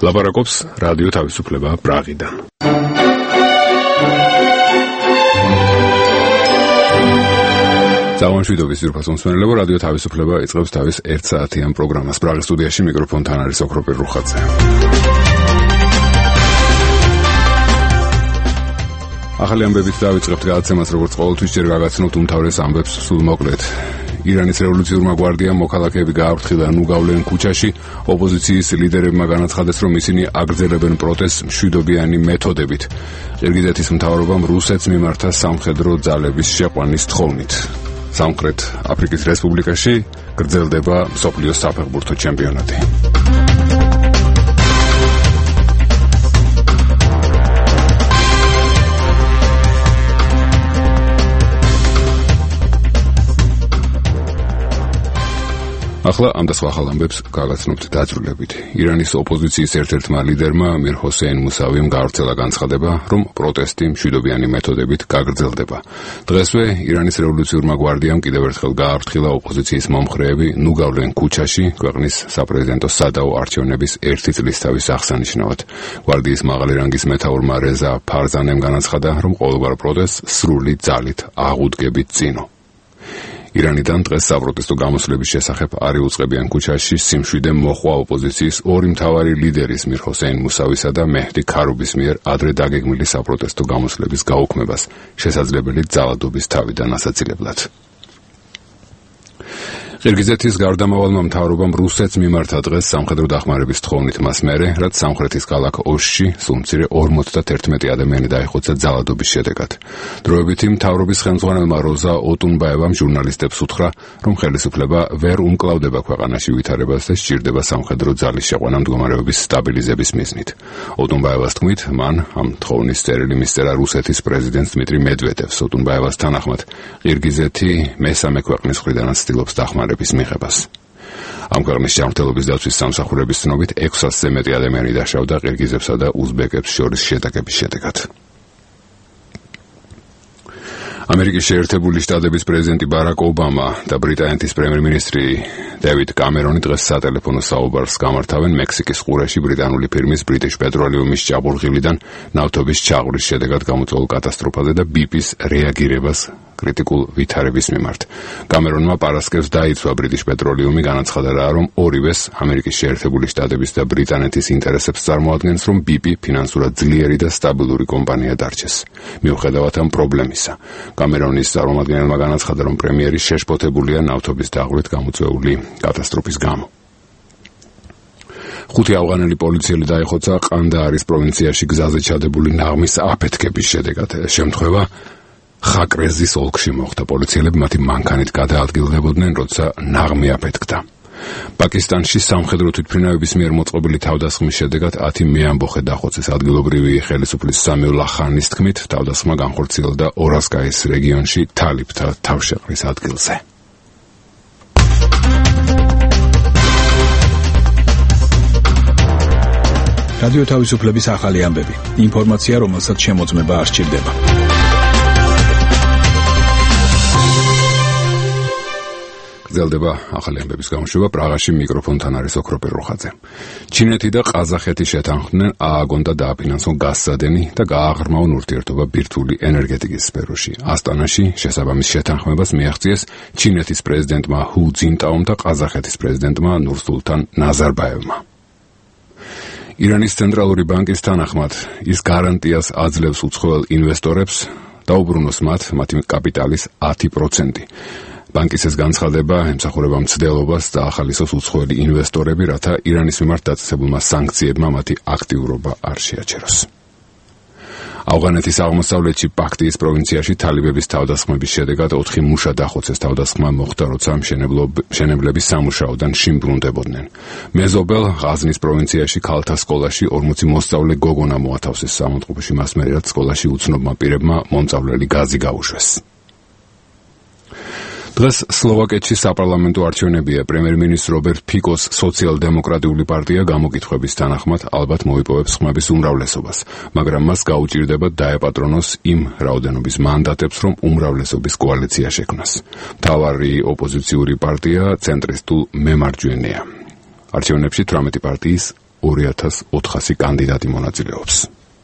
ლაპარაკობს რადიო თავისუფლება პრაღიდან. Zawąშვიდობის ძირფას უმსმენელებო რადიო თავისუფლება იწყებს თავის 1 საათიან პროგრამას. პრაღის სტუდიაში მიკროფონთან არის ოქროპირ რუხაძე. ახალი ამბებით დავიწყებთ გადაცემას, როგორც ყოველთვის ჯერ გაგაცნობთ უმთავრეს ამბებს სულმოკლედ. ირანის რევოლუციურმა გვარდიამ მოქალაქეები გააფრთხილა ნუგავლენ ქუჩაში. ოპოზიციის ლიდერებმა განაცხადეს, რომ ისინი აგრძელებენ პროტესტს მშვიდობიანი მეთოდებით. ყირგიზეთის მთავრობამ რუსეთს მიმართა სამხედრო ძალების შეყვანის თხოვნით. სამხრეთ აფრიკის რესპუბლიკაში გრძელდება მსოფლიოს საფეხბურთო ჩემპიონატი. ახლა ამ და სხვა ახალ ამბებს გაგაცნობთ დაძრულებით. ირანის ოპოზიციის ერთ-ერთმა ლიდერმა მირ ჰოსეინ მუსავიმ გაავრცელა განცხადება, რომ პროტესტი მშვიდობიანი მეთოდებით გაგრძელდება. დღესვე ირანის რევოლუციურმა გვარდიამ კიდევ ერთხელ გააფრთხილა ოპოზიციის მომხრეები ნუგავლენ ქუჩაში, ქვეყნის საპრეზიდენტო სადაო არჩევნების 1 წლისთავის აღსანიშნავად. გვარდიის მაღალი რანგის მეთაურმა რეზა ფარზანემ განაცხადა, რომ ყოველგვარ პროტესტს სრული ძალით აღუდგებით წინო. ირანიდან დღეს საპროტესტო გამოსვლების შესახებ არ იუწყებიან ქუჩაში სიმშვიდე მოხვა ოპოზიციის ორი მთავარი ლიდერის მირ ჰოსეინ მუსავისა და მეჰდი ქარუბის მიერ ადრე დაგეგმილი საპროტესტო გამოსვლების გაუქმებას, შესაძლებელი ძალადობის თავიდან ასაცილებლად. ყირგიზეთის გარდამავალმა მთავრობამ რუსეთს მიმართა დღეს სამხედრო დახმარების თხოვნით მას მერე, რაც სამხრეთის ქალაქ ოშში სულ მცირე 51 ადამიანი დაიხოცა ძალადობის შედეგად. დროებითი მთავრობის ხელმძღვანელმა როზა ოტუნბაევამ ჟურნალისტებს უთხრა, რომ ხელისუფლება ვერ უმკლავდება ქვეყანაში ვითარებას და სჭირდება სამხედრო ძალის შეყვანა მდგომარეობის სტაბილიზების მიზნით. ოტუნბაევას თქმით, მან ამ თხოვნის წერილი მისწერა რუსეთის პრეზიდენტს დმიტრი მედვედევს. ოტუნბაევას თანახმად, ყირგიზეთი მესამე ქვეყნის მხრიდანაც ცდილობს დახმარებას მიღებას. ამ ქვეყნის ჯანმრთელობის დაცვის სამსახურების ცნობით 600-ზე მეტი ადამიანი დაშავდა ყირგიზებსა და უზბეკებს შორის შეტაკების შედეგად. ამერიკის შეერთებული შტატების პრეზიდენტი ბარაკ ობამა და ბრიტანეთის პრემიერ-მინისტრი დევიდ კამერონი დღეს სატელეფონო საუბარს გამართავენ მექსიკის ყურეში ბრიტანული ფირმის British Petroleum-ის ჭაბურღილიდან ნავთობის ჩაღვრის შედეგად გამოწვეულ კატასტროფაზე და BP-ის რეაგირებას კრიტიკულ ვითარების მიმართ. კამერონმა პარასკევს დაიცვა British Petroleum-ი, განაცხადა, რომ ორივეს ამერიკის შეერთებული შტატების და ბრიტანეთის ინტერესებს წარმოადგენს, რომ BP ფინანსურად ძლიერი და სტაბილური კომპანია დარჩეს. მიუხედავად ამ პრობლემისა, კამერონის წარმომადგენელმა განაცხადა, რომ პრემიერი შეშფოთებულია ნავთობის დაღვრით გამოწვეული კატასტროფის გამო. 5 ავღანელი პოლიციელი დაიხოცა ყანდაარის პროვინციაში გზაზე ჩადებული ნაღმის აფეთქების შედეგად. შემთხვევა ხაკრეზის ოლქში მოხდა. პოლიციელები მათი მანქანით გადაადგილდებოდნენ, როცა ნაღმი აფეთქდა. პაკისტანში სამხედრო თვითმფრინავების მიერ მოწყობილი თავდასხმის შედეგად 10 მეამბოხე დახოცეს. ადგილობრივი ხელისუფლის სამიულაჰ ხანის თქმით, თავდასხმა განხორციელდა ორასკაის რეგიონში თალიბთა თავშეყრის ადგილზე. რადიო თავისუფლების ახალი ამბები. ინფორმაცია, რომელსაც შემოწმება არ სჭირდება. გრძელდება ახალი ამბების გამოშვება. პრაღაში მიკროფონთან არის ოქროპირ რუხაძე. ჩინეთი და ყაზახეთი შეთანხმდნენ ააგონ და დააფინანსონ გაზსადენი და გააღრმავონ ურთიერთობა ბირთვული ენერგეტიკის სფეროში. ასტანაში შესაბამის შეთანხმებას მიაღწიეს ჩინეთის პრეზიდენტმა ჰუ ძინტაომ და ყაზახეთის პრეზიდენტმა ნურსულთან ნაზარბაევმა. ირანის ცენტრალური ბანკის თანახმად ის გარანტიას აძლევს უცხოელ ინვესტორებს დაუბრუნოს მათი კაპიტალის 10%. ბანკის ეს განცხადება ემსახურება მცდელობას და ახალისოს უცხოელი ინვესტორები, რათა ირანის მიმართ დაწესებულმა სანქციებმა მათი აქტიურობა არ შეაჩეროს. ავღანეთის აღმოსავლეთში პაქტიის პროვინციაში თალიბების თავდასხმების შედეგად 4 მუშა დახოცეს. თავდასხმა მოხდა, როცა მშენებლები სამუშაოდან შიმბრუნდებოდნენ. მეზობელ ღაზნის პროვინციაში ქალთა სკოლაში 40 მოსწავლე გოგონა მოათავსეს სამონტყოფოში მას მერე, რაც სკოლაში უცნობმა პირებმა მომწავლელი გაზი გაუშვეს. დღეს სლოვაკეთში საპარლამენტო არჩევნებია. პრემიერ-მინისტრ რობერტ ფიკოს სოციალ-დემოკრატიული პარტია გამოკითხვების თანახმად ალბათ მოიპოვებს ხმების უმრავლესობას, მაგრამ მას გაუჭირდება დაეპატრონოს იმ რაოდენობის მანდატებს, რომ უმრავლესობის კოალიცია შექმნას. მთავარი ოპოზიციური პარტია ცენტრისტულ მემარჯვენეა. არჩევნებში 18 პარტიის 2400 კანდიდატი მონაწილეობს.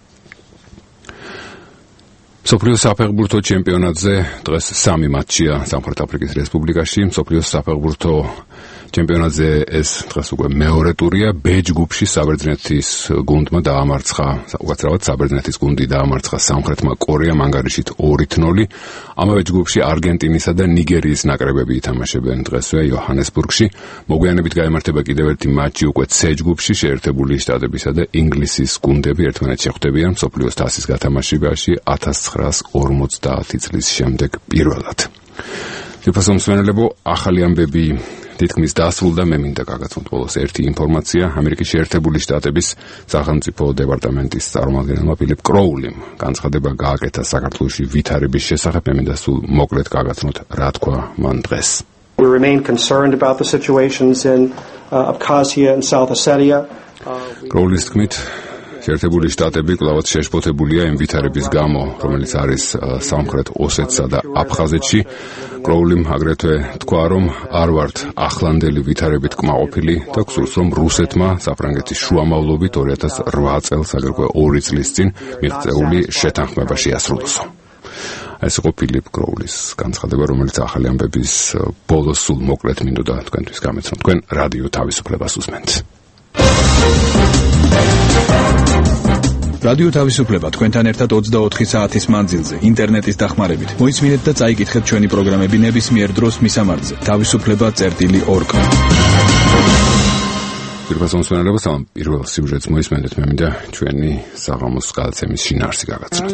მსოფლიოს საფეხბურთო ჩემპიონატზე დღეს 3 მატჩია სამხრეთაფრიკის რესპუბლიკაში. მსოფლიოს საფეხბურთო ჩემპიონატზე ეს დღეს უკვე მეორე ტურია. ბ ჯგუფში საბერძნეთის გუნდმა დაამარცხა, უკაცრავად საბერძნეთის გუნდი დაამარცხა სამხრეთმა კორეამ ანგარიშით 2-0. ამავე ჯგუფში არგენტინისა და ნიგერიის ნაკრებები ითამაშებენ დღესვე იოჰანესბურგში. მოგვიანებით გაემართება კიდევ ერთი მატჩი უკვე C ჯგუფში, შეერთებული შტატებისა და ინგლისის გუნდები ერთმანეთს შეხვდებიან მსოფლიოს თასის გათამაშებაში 1950 წლის შემდეგ პირველად. თვითონ მსმენელებო, ახალი ამბები თითქმის დასრულდა. მე მინდა გაგაცნოთ ბოლოს ერთი ინფორმაცია. ამერიკის შეერთებული შტატების სახელმწიფო დეპარტამენტის წარმომადგენელმა ფილიპ კროულიმ განცხადება გააკეთა საქართველოში ვითარების შესახებ. მე მინდა სულ მოკლედ გაგაცნოთ რა თქვა მან დღეს. We remain concerned about the situations in Abkhazia and South Ossetia. კროულის თქმით, შეერთებული შტატები კვლავაც შეშფოთებულია იმ ვითარების გამო, რომელიც არის სამხრეთ ოსეთსა და აფხაზეთში. კროულიმ აგრეთვე თქვა, რომ არ ვართ ახლანდელი ვითარებით კმაყოფილი და გსურს, რომ რუსეთმა საფრანგეთის შუამავლობით 2008 წელს, აგრეთვე 2 წლის წინ მიღწეული შეთანხმება შეასრულოსო. ეს იყო ფილიპ კროულის განცხადება, რომელიც ახალი ამბების ბოლოს სულ მოკლედ მინდოდა თქვენთვის გამეცნო. თქვენ რადიო თავისუფლებას უსმენთ. რადიო თავისუფლება თქვენთან ერთად 24 საათის მანძილზე, ინტერნეტის დახმარებით. მოისმინეთ და წაიკითხეთ ჩვენი პროგრამები ნებისმიერ დროს მისამართზე. თავისუფლება.org. პირველსამსვენელებას ამ პირველ სიუჟეტს მოისმენთ, მე მინდა ჩვენი საღამოს გადაცემის შინაარსი გაგაცნოთ.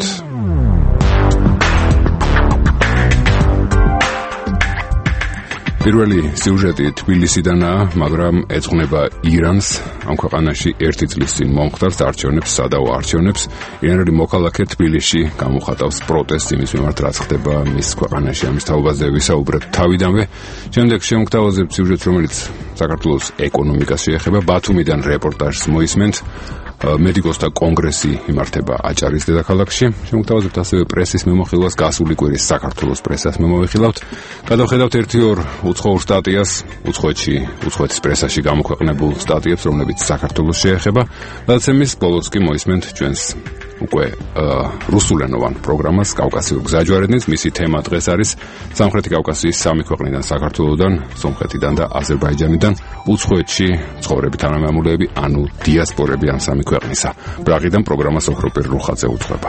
პირველი სიუჟეტი თბილისიდანაა, მაგრამ ეძღვნება ირანს. ამ ქვეყანაში 1 წლის წინ მომხდარს არჩევნებს, სადაო არჩევნებს. ირანელი მოქალაქე თბილისში გამოხატავს პროტესტს იმის მიმართ, რაც ხდება მის ქვეყანაში. ამის თაობაზე ვისაუბრებ თავიდანვე. შემდეგ შემოგთავაზებ სიუჟეტს, რომელიც საქართველოს ეკონომიკას შეეხება. ბათუმიდან რეპორტაჟს მოისმენთ. მედიკოსთა კონგრესი იმართება აჭარის დედაქალაქში. შემოგთავაზებთ ასევე პრესის მემოხილვას, გასული კვირის საქართველოს პრესას მემოხილავთ. გადავხედავთ 1-2 უცხოურ სტატიას, უცხოეთის პრესაში გამოქვეყნებულ სტატიებს, რომლებიც საქართველოს შეეხება. გადაცემის ბოლოს კი მოისმენთ ჩვენს უკვე რუსულენოვან პროგრამას კავკასიურ გზაჯვარედინს. მისი თემა დღეს არის სამხრეთი კავკასიის 3 ქვეყნიდან, საქართველოდან, სომხეთიდან და აზერბაიჯანიდან უცხოეთში ცხოვრები თანამემამულეები, ანუ დიასპორები ამ 3 ქვეყნისა. პრაღიდან პროგრამას ოქროპირ რუხაძე უძღვება.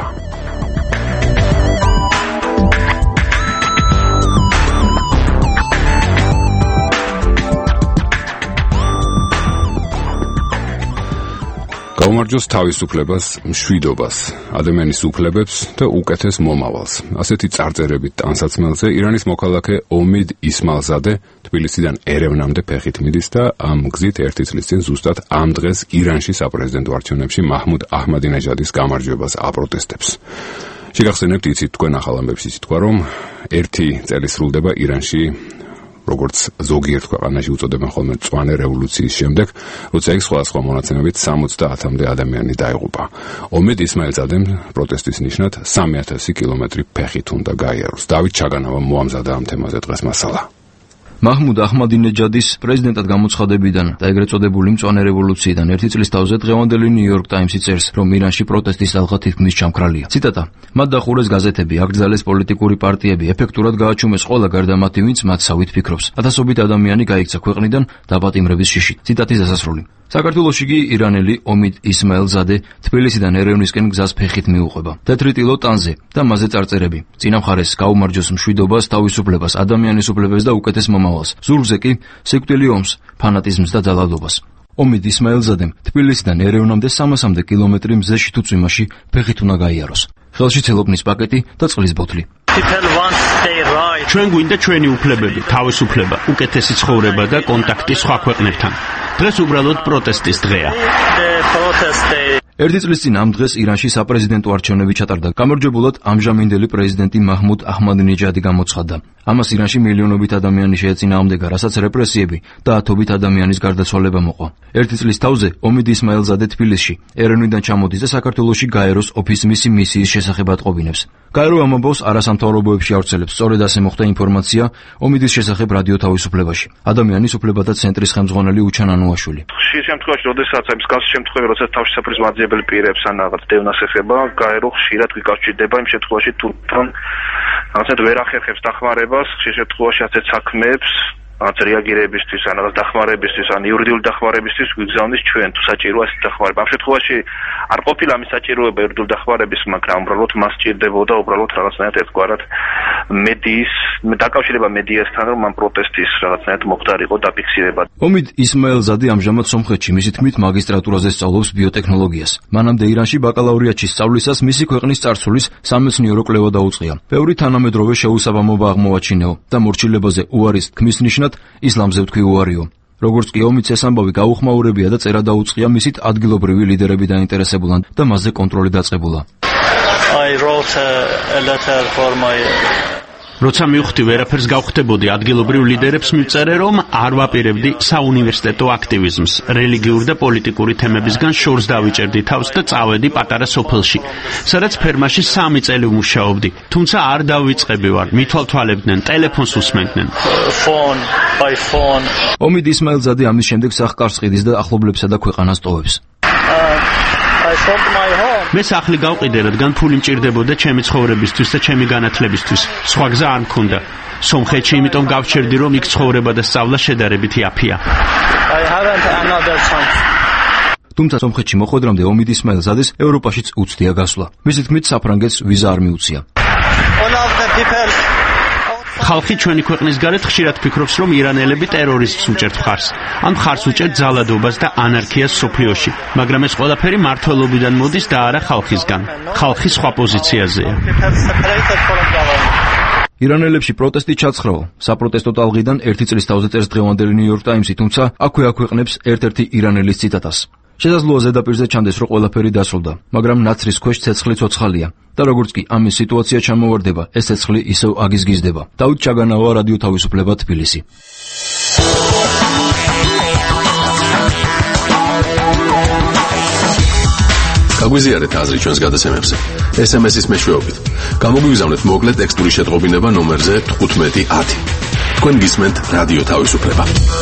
გაუმარჯოს თავისუფლებას, მშვიდობას, ადამიანის უფლებებს და უკეთეს მომავალს. ასეთი წარწერებით ტანსაცმელზე ირანის მოქალაქე ომიდ ისმაილზადე თბილისიდან ერევნამდე ფეხით მიდის და ამ გზით 1 წლის წინ ზუსტად ამ დღეს ირანში საპრეზიდენტო არჩევნებში მაჰმუდ აჰმადინეჟადის გამარჯვებას აპროტესტებს. შეგახსენებთ, იცით თქვენ ახალ ამბებს, იცით თქვა, რომ 1 წელი სრულდება ირანში, როგორც ზოგიერთ ქვეყანაში უწოდებენ ხოლმე მწვანე რევოლუციის შემდეგ, როცა იქ სხვა მონაცემებით 70-მდე ადამიანი დაიღუპა. ომიდ ისმაილზადემ პროტესტის ნიშნად 3000 კილომეტრი ფეხით უნდა გაიაროს. დავით ჩაგანავამ მოამზადა ამ თემაზე დღეს მასალა. მაჰმუდ აჰმადინეჯადის პრეზიდენტად გამოცხადებიდან და ეგრეთ წოდებული მწვანე რევოლუციიდან 1 წლის თავზე დღევანდელი ნიუ-იორკ ტაიმსი წერს, რომ ირანში პროტესტის ალღა თითქმის ჩამქრალია. ციტატა: მათ დახურეს გაზეთები, აკრძალეს პოლიტიკური პარტიები, ეფექტურად გააჩუმეს ყველა გარდა მათი, ვინც მათ სავით ფიქრობს. ათასობით ადამიანი გაიქცა ქვეყნიდან დაპატიმრების შიშით. ციტატის დასასრული. საქართველოში კი ირანელი ომიდ ისმაილზადე თბილისიდან ერევნისკენ გზას ფეხით მიუყვება. თეთრი ტილო ტანზე და მასზე წარწერები. წინა მხარეს გაუმარჯოს მშვიდობას, თავისუფლებას, ადამიანის უფლებებს და უკეთეს მომავალს. ზურგზე კი სიკვდილი ომს, ფანატიზმს და ძალადობას. ომიდ ისმაილზადემ თბილისიდან ერევნამდე 300 კილომეტრი მზეში თუ წვიმაში ფეხით უნდა გაიაროს. ხელში ცელოფნის პაკეტი და წყლის ბოთლი. ჩვენ გვინდა ჩვენი უფლებები, თავისუფლება, უკეთესი ცხოვრება და კონტაქტი სხვა ქვეყნებთან. დღეს უბრალოდ პროტესტის დღეა. ერთი წლის წინ ამ დღეს ირანში საპრეზიდენტო არჩევნები ჩატარდა. გამარჯვებულად ამჟამინდელი პრეზიდენტი მაჰმუდ აჰმადინეჯადი გამოცხადდა. ამას ირანში მილიონობით ადამიანი შეეწინააღმდეგა, რასაც რეპრესიები და ათობით ადამიანის გარდაცვალება მოყვა. ერთი წლის თავზე ომიდ ისმაილზადე თბილისში ეროვნიდან ჩამოდის და საქართველოში გაეროს ოფისმისი მისიის შესახებ ატყობინებს. გაერო ამბობს არასამთავრობოებში ავრცელებს. სწორედ ასე მოხდა ინფორმაცია ომიდის შესახებ რადიო თავისუფლებაში. ადამიანის უფლებათა ცენტრის ხელმძღვანელი უჩან ანუაშვილი. ხშირ შემთხვევაში, როდესაც აი მსგავსი შემთხვევები, როდესაც თავშესაფრის მაძიებელი პირებს ან რაღაც დევნას ეხება, გაერო ხშირად გვიკავშირდება იმ შემთხვევაში, თუ რაღაცა ვერ ახერხებს დახმარებას, ხშირ შემთხვევაში ასეთ საქმეებს რაც რეაგირებისთვის, ან რაღაც დახმარებისთვის, ან იურიდიული დახმარებისთვის გვიგზავნის ჩვენ, თუ საჭიროა ეს დახმარება. ამ შემთხვევაში არ ყოფილა ამის საჭიროება იურიდიული დახმარების, მაგრამ უბრალოდ მას სჭირდებოდა უბრალოდ რაღაცნაირად ერთგვარად მედიის, დაკავშირება მედიასთან, რომ ამ პროტესტის რაღაცნაირად მოხდარიყო დაფიქსირება. ომიდ ისმაილზადი ამჟამად სომხეთში, მისი თქმით მაგისტრატურაზე სწავლობს ბიოტექნოლოგიას. მანამდე ირანში ბაკალავრიატში სწავლისას მისი ქვეყნის წარსულის სამეცნიერო კვლევა დაუწყია. ბევრი თანამედროვე შეუსაბამობა აღმოაჩინეო და მორჩილებაზე უარის თქმის ნიშნად ისლამზე ვთქვი უარიო. როგორც კი ომიც ეს ამბავი გაუხმაურებია და წერა დაუწყია, მისით ადგილობრივი ლიდერები დაინტერესებულან და მასზე კონტროლი დაწყებულა. როცა მივხვდი ვერაფერს გავხდებოდი, ადგილობრივ ლიდერებს მივწერე, რომ არ ვაპირებდი საუნივერსიტეტო აქტივიზმს. რელიგიური და პოლიტიკური თემებისგან შორს დავიჭერდი თავს და წავედი პატარა სოფელში, სადაც ფერმაში 3 წელი ვმუშაობდი. თუმცა არ დავიწყები ვარ, მithვალთვალებდნენ, ტელეფონს უსმენდნენ. ომიდ ისმაილზადი ამის შემდეგ სახკარს ყიდის და ახლობლებსა და ქვეყანას ტოვებს. მე სახლი გავყიდე, რადგან ფული მჭირდებოდა ჩემი ცხოვრებისთვის და ჩემი განათლებისთვის. სხვა გზა არ მქონდა. სომხეთში იმიტომ გავჩერდი, რომ იქ ცხოვრება და სწავლა შედარებით იაფია. თუმცა სომხეთში მოხვედრამდე ომიდ ისმაილზადეს ევროპაშიც უცდია გასვლა. მისი თქმით, საფრანგეთს ვიზა არ მიუწია. ხალხი ჩვენი ქვეყნის გარეთ ხშირად ფიქრობს, რომ ირანელები ტერორიზმს უჭერთ მხარს. ამ მხარს უჭერთ ძალადობას და ანარქიას სოფლიოში, მაგრამ ეს ყველაფერი მმართველობიდან მოდის და არა ხალხისგან. ხალხი სხვა პოზიციაზეა. ირანელებში პროტესტი ჩაცხრაო. საპროტესტო ტალღიდან ერთი წლის თავზე წერს დღევანდელი ნიუ-იორკ ტაიმსი, თუმცა აქვე აქვეყნებს ერთ-ერთი ირანელის ციტატას. შესაძლოა ზედაპირზე ჩანდეს, რომ ყველაფერი დასრულდა, მაგრამ ნაცრის ქვეშ ცეცხლი ცოცხალია და როგორც კი ამის სიტუაცია ჩამოვარდება, ეს ცეცხლი ისევ აგიზგიზდება. დავით ჩაგანავა, რადიო თავისუფლება, თბილისი. გაგვიზიარეთ აზრი ჩვენს გადაცემებზე. SMS-ის მეშვეობით. გამოგვიგზავნეთ მოკლე ტექსტური შეტყობინება ნომერზე 1510. თქვენ გისმენთ რადიო თავისუფლება.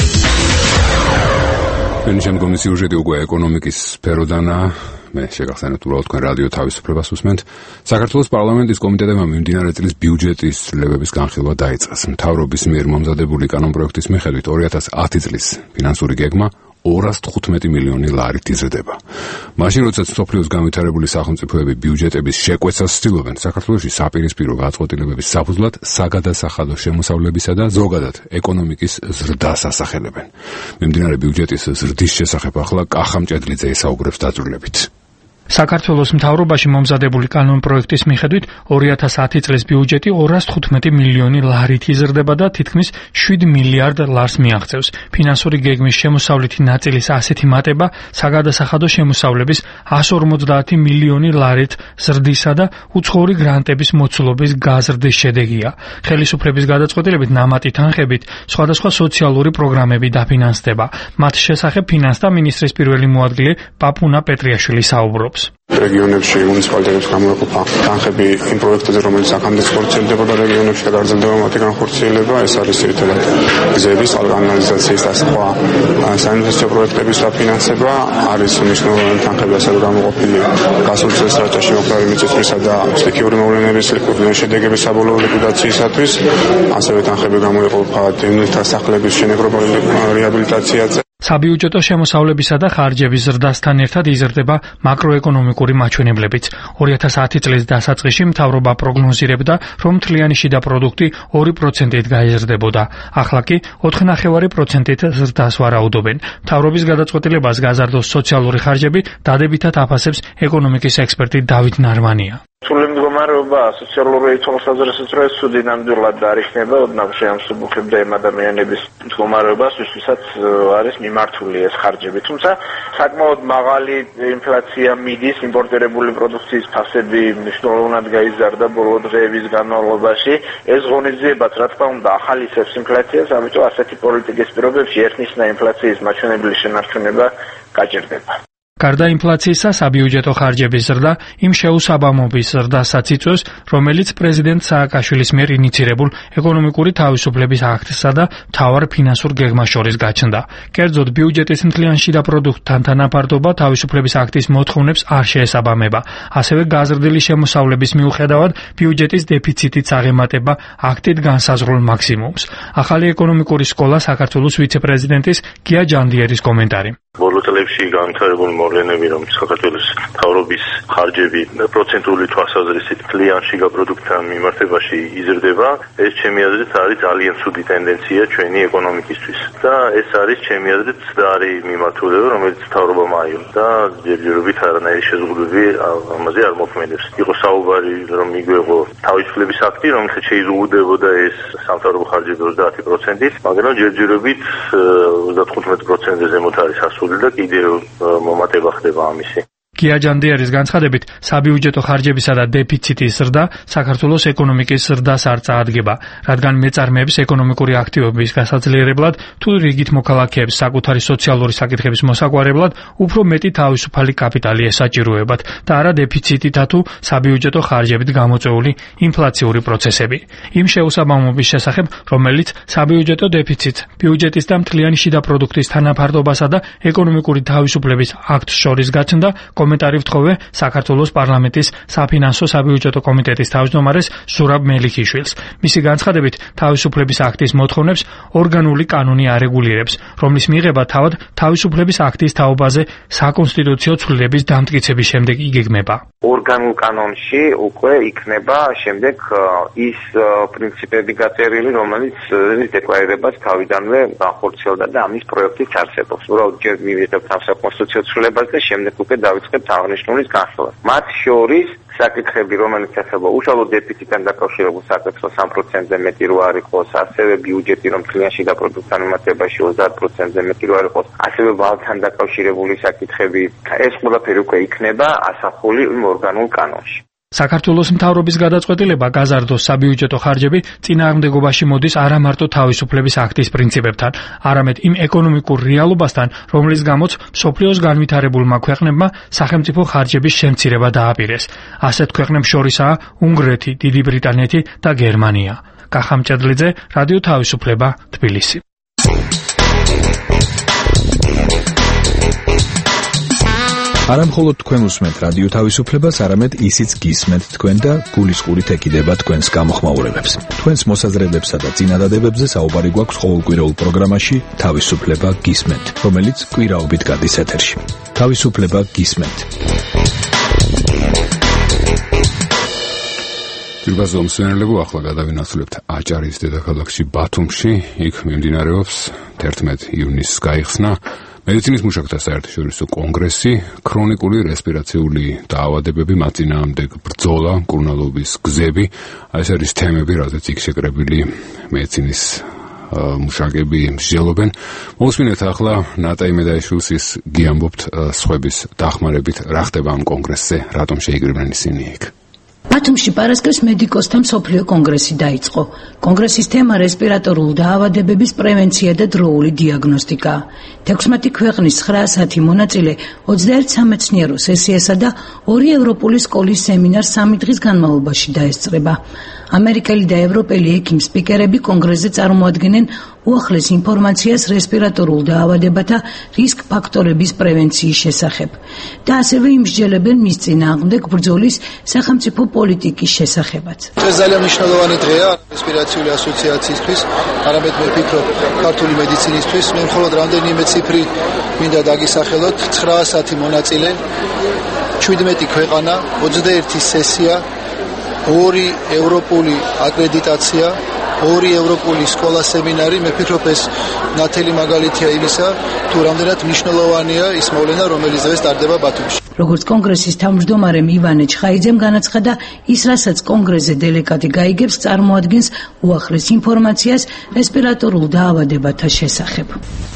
მენი შემდგომი სიუჟეტი უკვე ეკონომიკის სფეროდანაა. მე შეგახსენებთ უბრალოდ თქვენ რადიო თავისუფლებას უსმენთ. საქართველოს პარლამენტის კომიტეტებმა მიმდინარე წლის ბიუჯეტის ცვლილებების განხილვა დაიწყეს. მთავრობის მიერ მომზადებული კანონპროექტის მიხედვით 2010 წლის ფინანსური გეგმა 215 მილიონი ლარით იზრდება. მაშინ, როდესაც მსოფლიოს განვითარებული სახელმწიფოები ბიუჯეტების შეკვეცას ცდილობენ, საქართველოში საპირისპირო გაწყვეტილებების საფუძვლად საგადასახადო შემოსავლებისა და ზოგადად ეკონომიკის ზრდას ასახელებენ. მიმდინარე ბიუჯეტის ზრდის შესახებ ახლა კახა მჭედლიძე ისაუბრებს დაწვრილებით. საქართველოს მთავრობაში მომზადებული კანონპროექტის მიხედვით 2010 წლის ბიუჯეტი 215 მილიონი ლარით იზრდება და თითქმის 7 მილიარდ ლარს მიაღწევს. ფინანსური გეგმის შემოსავლითი ნაწილის ასეთი მატება საგადასახადო შემოსავლების 150 მილიონი ლარით ზრდისა და უცხოური გრანტების მოცულობის გაზრდის შედეგია. ხელისუფლების გადაწყვეტილებით ნამატი თანხებით სხვადასხვა სოციალური პროგრამები დაფინანსდება. მათ შესახებ ფინანსთა მინისტრის პირველი მოადგილე პაპუნა პეტრიაშვილი საუბრობს. რეგიონებში მუნიციპალიტეტებს გამოეყოფა თანხები იმ პროექტებზე, რომელიც აქამდე ხორციელდებოდა რეგიონებში და გარძელდება მათი განხორციელება. ეს არის ერთადად გზების, კანალიზაციის და სხვა საინვესტიციო პროექტების დაფინანსება. არის მნიშვნელოვანი თანხები ასევე გამოყოფილი გასულ წელს რაჭაში მოხდარი მიწისძვრისა და სტიქიური მოვლენების შედეგების საბოლოო ლიკვიდაციისათვის. ასევე თანხები გამოეყოფა დევნილთა სახლების შენებრობადი რეაბილიტაციაზე. საბიუჯეტო შემოსავლებისა და ხარჯების ზრდასთან ერთად იზრდება მაკროეკონომიკური მაჩვენებლებიც. 2010 წლის დასაწყისში მთავრობა პროგნოზირებდა, რომ მთლიანი შიდა პროდუქტი 2%-ით გაიზრდებოდა. ახლა კი 4.5%-ით ზრდას ვარაუდობენ. მთავრობის გადაწყვეტილებას გაზარდოს სოციალური ხარჯები დადებითად აფასებს ეკონომიკის ექსპერტი დავით ნარმანია. სრულმდგომა მდგომარეობა სოციალური თვალსაზრისით რო ცუდი ნამდვილად არ იქნება, ოდნავ შეამსუბუქებდა იმ ადამიანების მდგომარეობას, ვისაც არის მიმართული ეს ხარჯები. თუმცა საკმაოდ მაღალი ინფლაცია მიდის, იმპორტირებული პროდუქციის ფასები მნიშვნელოვნად გაიზარდა ბოლო დღეების განმავლობაში. ეს ღონისძიებაც რა თქმა უნდა ახალისებს ინფლაციას, ამიტომ ასეთი პოლიტიკის პირობებში ერთნიშნა ინფლაციის მაჩვენებელი შენარჩუნება გაჭირდება. გარდა ინფლაციისა, საბიუჯეტო ხარჯების ზრდა იმ შეუსაბამობის ზრდასაც იწვევს, რომელიც პრეზიდენტ სააკაშვილის მიერ ინიცირებულ ეკონომიკური თავისუფლების აქტსა და მთავარ ფინანსურ გეგმას შორის გაჩნდა. კერძოდ, ბიუჯეტის მთლიან შიდა პროდუქტთან თანაფარდობა თავისუფლების აქტის მოთხოვნებს არ შეესაბამება. ასევე გაზრდილი შემოსავლების მიუხედავად, ბიუჯეტის დეფიციტიც აღემატება აქტით განსაზღვრულ მაქსიმუმს. ახალი ეკონომიკური სკოლა საქართველოს ვიცე-პრეზიდენტის გია ჯანდიერის კომენტარი. ბოლო წლებში განვითარებული მოვლენები, რომ საქართველოს მთავრობის ხარჯები პროცენტული თვალსაზრისით მთლიან შიგა პროდუქტთან მიმართებაში იზრდება, ეს ჩემი აზრით არის ძალიან ცუდი ტენდენცია ჩვენი ეკონომიკისთვის. და ეს არის ჩემი აზრით მცდარი მიმართულება, რომელიც მთავრობამ აიღო და ჯერჯერობით არანაირი შეზღუდვები ამაზე არ მოქმედებს. იყო საუბარი, რომ მიგვეღო თავისუფლების აქტი, რომელსაც შეიზღუდებოდა ეს სამთავრობო ხარჯები 30%-ით, მაგრამ ჯერჯერობით 35%-ზე ზემოთ არის ასული და კიდევ მომატება ხდება ამისი. გია ჯანდიერის განცხადებით, საბიუჯეტო ხარჯებისა და დეფიციტის ზრდა საქართველოს ეკონომიკის ზრდას არ წაადგება, რადგან მეწარმეებს ეკონომიკური აქტივობის გასაძლიერებლად თუ რიგით მოქალაქეებს საკუთარი სოციალური საკითხების მოსაგვარებლად უფრო მეტი თავისუფალი კაპიტალი ესაჭიროებათ და არა დეფიციტითა თუ საბიუჯეტო ხარჯებით გამოწვეული ინფლაციური პროცესები. იმ შეუსაბამობის შესახებ, რომელიც საბიუჯეტო დეფიციტს, ბიუჯეტის და მთლიანი შიდა პროდუქტის თანაფარდობასა და ეკონომიკური თავისუფლების აქტს შორის გაჩნდა, კომენტარი ვთხოვე საქართველოს პარლამენტის საფინანსო საბიუჯეტო კომიტეტის თავმჯდომარეს ზურაბ მელიქიშვილს. მისი განცხადებით, თავისუფლების აქტის მოთხოვნებს ორგანული კანონი არეგულირებს, რომლის მიღება თავად თავისუფლების აქტის თაობაზე საკონსტიტუციო ცვლილების დამტკიცების შემდეგ იგეგმება. ორგანულ კანონში უკვე იქნება შემდეგ ის პრინციპები გაწერილი, რომელიც დეკლარირებას თავიდანვე განხორციელდა და ამის პროექტიც არსებობს. უბრალოდ ჯერ მივიღებთ ამ საკონსტიტუციო ცვლილებას და შემდეგ უკვე დავიწყებთ აღნიშნულის განხილვა. მათ შორის საკითხები, რომელიც ეხება უშუალოდ დეფიციტთან დაკავშირებულ საკითხს 3%-ზე მეტი რო არ იყოს, ასევე ბიუჯეტი რომ მთლიან შიგა პროდუქტთან მიმართებაში 30%-ზე მეტი რო არ იყოს, ასევე ვალთან დაკავშირებული საკითხები, ეს ყველაფერი უკვე იქნება ასახული იმ ორგანულ კანონში. საქართველოს მთავრობის გადაწყვეტილება გაზარდოს საბიუჯეტო ხარჯები წინააღმდეგობაში მოდის არა მარტო თავისუფლების აქტის პრინციპებთან, არამედ იმ ეკონომიკურ რეალობასთან, რომლის გამოც მსოფლიოს განვითარებულმა ქვეყნებმა სახელმწიფო ხარჯების შემცირება დააპირეს. ასეთ ქვეყნებს შორისაა უნგრეთი, დიდი ბრიტანეთი და გერმანია. კახა მჭედლიძე, რადიო თავისუფლება, თბილისი. არა მხოლოდ თქვენ უსმენთ რადიო თავისუფლებას, არამედ ისიც გისმენთ თქვენ და გულისყურით ეკიდება თქვენს გამოხმაურებებს. თქვენს მოსაზრებებსა და წინადადებებზე საუბარი გვაქვს ყოველკვირეულ პროგრამაში თავისუფლება გისმენთ, რომელიც კვირაობით გადის ეთერში. თავისუფლება გისმენთ. ძირბაზო მსმენელებო, ახლა გადავინაცვლებთ აჭარის დედაქალაქში ბათუმში, იქ მიმდინარეობს 11 ივნისს გაიხსნა მედიცინის მუშაკთა საერთაშორისო კონგრესი, ქრონიკული რესპირაციული დაავადებები, მათ წინააღმდეგ ბრძოლა, მკურნალობის გზები, ეს არის თემები, რაზეც იქ შეკრებილი მედიცინის მუშაკები მსჯელობენ. მოვუსმინეთ ახლა ნატა იმედაიშვილს, ის გიამბობთ სხვების დახმარებით, რა ხდება ამ კონგრესზე, რატომ შეიკრიბნენ ისინი იქ. ბათუმში პარასკევს მედიკოსთა მსოფლიო კონგრესი დაიწყო. კონგრესის თემა რესპირატორულ დაავადებების პრევენცია და დროული დიაგნოსტიკა. 16 ქვეყნის 900 მონაწილე 21 სამეცნიერო სესიასა და 2 ევროპული სკოლის სემინარს 3 დღის განმავლობაში დაესწრება. ამერიკელი და ევროპელი ექიმ სპიკერები კონგრესზე წარმოადგენენ უახლეს ინფორმაციას რესპირატორულ დაავადებათა რისკ ფაქტორების პრევენციის შესახებ და ასევე იმსჯელებენ მის წინააღმდეგ ბრძოლის სახელმწიფო პოლიტიკის შესახებაც. ეს ძალიან მნიშვნელოვანი დღეა რესპირაციული ასოციაციისთვის, არამედ მე ვფიქრობ ქართული მედიცინისთვის. მე მხოლოდ რამდენიმე ციფრი მინდა დაგისახელოთ: 900 მონაწილე, 17 ქვეყანა, 21 სესია, 2 ევროპული აკრედიტაცია, 2 ევროპული სკოლა სემინარი, მე ვფიქრობ ეს ნათელი მაგალითია იმისა, თუ რამდენად მნიშვნელოვანია ის მოვლენა, რომელიც დღეს ტარდება ბათუმში. როგორც კონგრესის თავმჯდომარემ ივანე ჩხაიძემ განაცხადა, ის რასაც კონგრესზე დელეგატი გაიგებს, წარმოადგენს უახლეს ინფორმაციას რესპირატორულ დაავადებათა შესახებ.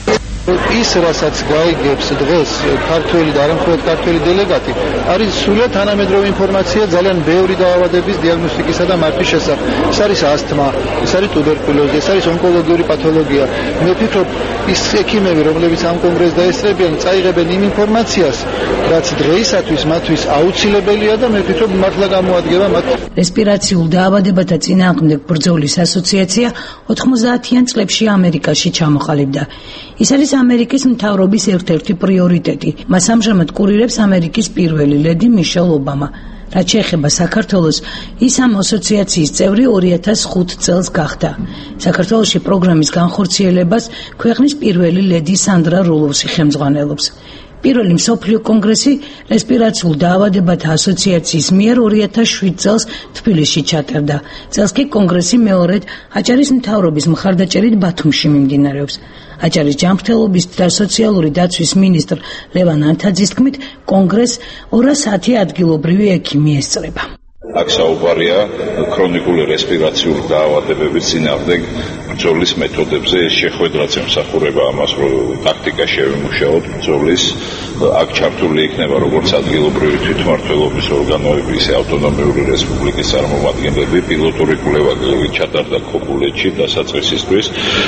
ის რასაც გაიგებს დღეს ქართველი და არამხოლოდ ქართველი დელეგატი, არის სრულად თანამედროვე ინფორმაცია ძალიან ბევრი დაავადების დიაგნოსტიკისა და მართვის შესახებ. ეს არის ასთმა, ეს არის ტუბერკულოზი, ეს არის ონკოლოგიური პათოლოგია. მე ვფიქრობ, ის ექიმები, რომლებიც ამ კონგრესს დაესწრებიან, წაიღებენ იმ ინფორმაციას, რაც დღეისათვის მათთვის აუცილებელია და მე ვფიქრობ, მართლა გამოადგება მათ. რესპირაციულ დაავადებათა წინააღმდეგ ბრძოლის ასოციაცია 90-იან წლებში ამერიკაში ჩამოყალიბდა. ის არის ამერიკის მთავრობის ერთ-ერთი პრიორიტეტი. მას ამჟამად კურირებს ამერიკის პირველი ლედი მიშელ ობამა. რაც შეეხება საქართველოს, ის ამ ასოციაციის წევრი 2005 წელს გახდა. საქართველოში პროგრამის განხორციელებას ქვეყნის პირველი ლედი სანდრა რულოვსი ხელმძღვანელობს. პირველი მსოფლიო კონგრესი რესპირაციულ დაავადებათა ასოციაციის მიერ 2007 წელს თბილისში ჩატარდა. წელს კი კონგრესი მეორედ აჭარის მთავრობის მხარდაჭერით ბათუმში მიმდინარეობს. აჭარის ჯანმრთელობის და სოციალური დაცვის მინისტრ ლევან ანთაძის თქმით, კონგრესს 210 ადგილობრივი ექიმი ესწრება. აქ საუბარია ქრონიკული რესპირაციული დაავადებების წინააღმდეგ ბრძოლის მეთოდებზე. შეხვედრაც ემსახურება ამას, რომ ტაქტიკა შევიმუშაოთ ბრძოლის. აქ ჩართული იქნება როგორც ადგილობრივი თვითმმართველობის ორგანოები, ისე ავტონომიური რესპუბლიკის წარმომადგენლები. პილოტური კვლევა ჩატარდა ქობულეთში დასაწყისისთვის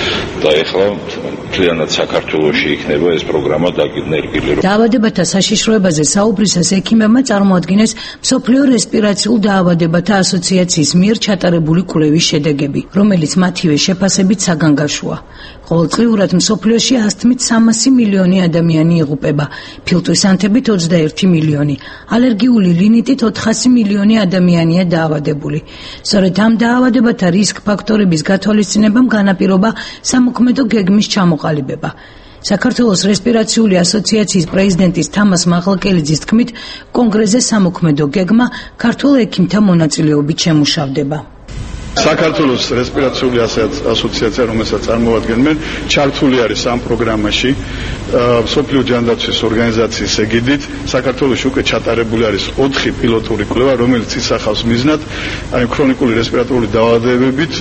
და ეხლა მთლიანად საქართველოში იქნება ეს პროგრამა დაგინერგილი. დაავადებათა საშიშროებაზე საუბრისას ექიმებმა წარმოადგინეს მსოფლიო რესპირაციულ დაავადებათა ასოციაციის მიერ ჩატარებული კვლევის შედეგები, რომელიც მათივე შეფასებით საგანგაშოა. ყოველწლიურად მსოფლიოში ასთმით 300 მილიონი ადამიანი იღუპება, ფილტვის ანთებით 21 მილიონი, ალერგიული რინიტით 400 მილიონი ადამიანია დაავადებული. სწორედ ამ დაავადებათა რისკ ფაქტორების გათვალისწინებამ განაპირობა სამოქმედო გეგმის ჩამოყალიბება. საქართველოს რესპირაციული ასოციაციის პრეზიდენტის თამას მაღლაკელიძის თქმით, კონგრესზე სამოქმედო გეგმა ქართულ ექიმთა მონაწილეობით შემუშავდება. საქართველოს რესპირაციული ასოციაცია, რომელსაც წარმოადგენენ, ჩართული არის ამ პროგრამაში მსოფლიო ჯანდაცვის ორგანიზაციის ეგიდით. საქართველოში უკვე ჩატარებული არის 4 პილოტური კვლევა, რომელიც ისახავს მიზნად აი ქრონიკული რესპირატორული დაავადებებით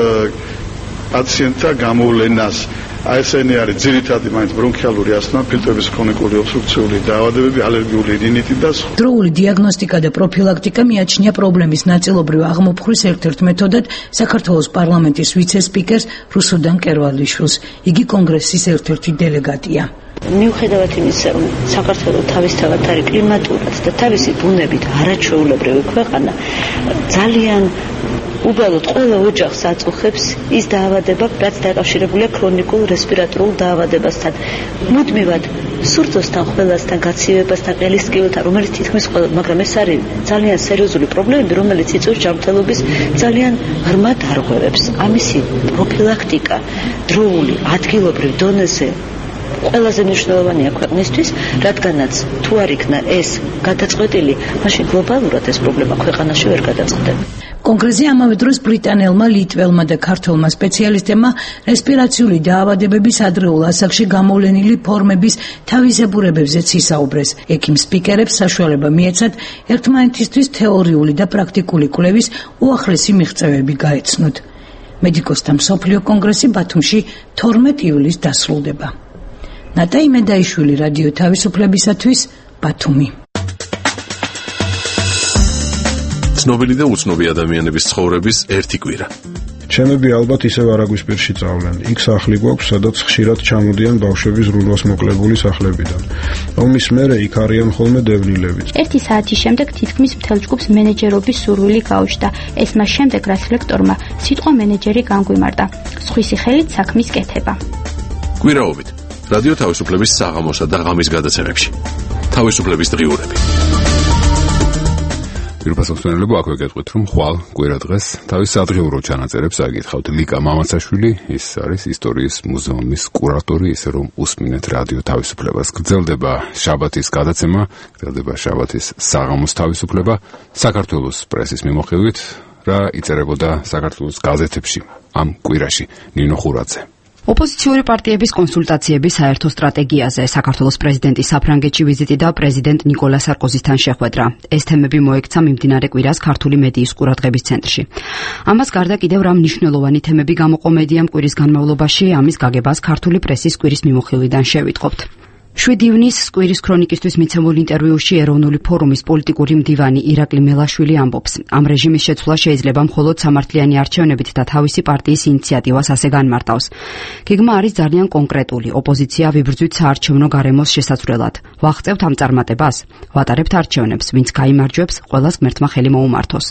პაციენტთა გამოვლენას. ესენი არის ძირითადი მაინც ბრონქიალური ასთმა, ფილტვების ქრონიკული ობსტრუქციული დაავადებები, ალერგიული რინიტი და სხვა. დროული დიაგნოსტიკა და პროფილაქტიკა მიაჩნია პრობლემის ნაწილობრივ აღმოფხვის ერთ-ერთ მეთოდად საქართველოს პარლამენტის ვიცე-სპიკერს რუსუდან კერვალიშვილს. იგი კონგრესის ერთ-ერთი დელეგატია. მიუხედავად იმისა, რომ საქართველო თავისთავად არის კლიმატურად და თავისი ბუნებით არაჩვეულებრივი ქვეყანა, ძალიან უბრალოდ ყველა ოჯახს აწუხებს ის დაავადება, რაც დაკავშირებულია ქრონიკულ რესპირატორულ დაავადებასთან. მუდმივად სურწოსთან, ყველასთან, გაცივებასთან, ყელისკივილთან, რომელიც თითქმის ყველა, მაგრამ ეს არის ძალიან სერიოზული პრობლემები, რომელიც იწვევს ჯანმრთელობის ძალიან ღრმა დარღვევებს. ამისი პროფილაქტიკა დროული, ადგილობრივ დონეზე ყველაზე მნიშვნელოვანია ქვეყნისთვის, რადგანაც თუ არ იქნა ეს გადაწყვეტილი, მაშინ გლობალურად ეს პრობლემა ქვეყანაში ვერ გადაწყდება. კონგრესზე ამავე დროს ბრიტანელმა, ლიტველმა და ქართველმა სპეციალისტებმა რესპირაციული დაავადებების ადრეულ ასაკში გამოვლენილი ფორმების თავისებურებებზეც ისაუბრეს. ექიმ სპიკერებს საშუალება მიეცათ ერთმანეთისთვის თეორიული და პრაქტიკული კვლევის უახლესი მიღწევები გაეცნოთ. მედიკოსთა მსოფლიო კონგრესი ბათუმში 12 ივლისს დასრულდება. ნატაი მედაიშვილი, რადიო თავისუფლებისათვის, ბათუმი. ცნობილი და უცნობი ადამიანების ცხოვრების ერთი კვირა. ჩემები ალბათ ისევ არაგვისპირში წავლენ. იქ სახლი გვაქვს, სადაც ხშირად ჩამოდიან ბავშვები ზრუნვას მოკლებული სახლებიდან. ომის მერე იქ არიან ხოლმე დევნილებიც. 1 საათის შემდეგ თითქმის მთელ ჯგუფს მენეჯერობის სურვილი გაუჩნდა. ეს მას შემდეგ, რაც ლექტორმა სიტყვა მენეჯერი განგვიმარტა. სხვისი ხელით საქმის კეთება. კვირაობით რადიო თავისუფლების საღამოსა და ღამის გადაცემებში. თავისუფლების დღიურები. პირფასობსვენელებო, აქვე გეტყვით, რომ ხვალ კვირა დღეს თავის სადღიურო ჩანაწერებს აგითხავთ. ლიკა მამაცაშვილი, ის არის ისტორიის მუზეუმის კურატორი, ისე რომ უსმინეთ რადიო თავისუფლებას. გრძელდება შაბათის გადაცემა, გრძელდება შაბათის საღამოს თავისუფლება, საქართველოს პრესის მიმოხილვით, რა იწერებოდა საქართველოს გაზეთებში ამ კვირაში. ნინო ხურაძე. ოპოზიციური პარტიების კონსულტაციები საერთო სტრატეგიაზე, საქართველოს პრეზიდენტის საფრანგეთში ვიზიტი და პრეზიდენტ ნიკოლა სარკოზისთან შეხვედრა. ეს თემები მოექცა მიმდინარე კვირას ქართული მედიის ყურადღების ცენტრში. ამას გარდა კიდევ რა მნიშვნელოვანი თემები გამოყო მედიამ კვირის განმავლობაში, ამის გაგებას ქართული პრესის კვირის მიმოხილვიდან შევიტყობთ. 7 ივნისს კვირის ქრონიკისთვის მიცემულ ინტერვიუში ეროვნული ფორუმის პოლიტიკური მდივანი ირაკლი მელაშვილი ამბობს, ამ რეჟიმის შეცვლა შეიძლება მხოლოდ სამართლიანი არჩევნებით და თავისი პარტიის ინიციატივას ასე განმარტავს. გეგმა არის ძალიან კონკრეტული. ოპოზიცია ვიბრძვით საარჩევნო გარემოს შესაძლებლად. ვაღწევთ ამ წარმატებას, ვატარებთ არჩევნებს, ვინც გაიმარჯვებს, ყველას ღმერთმა ხელი მოუმართოს.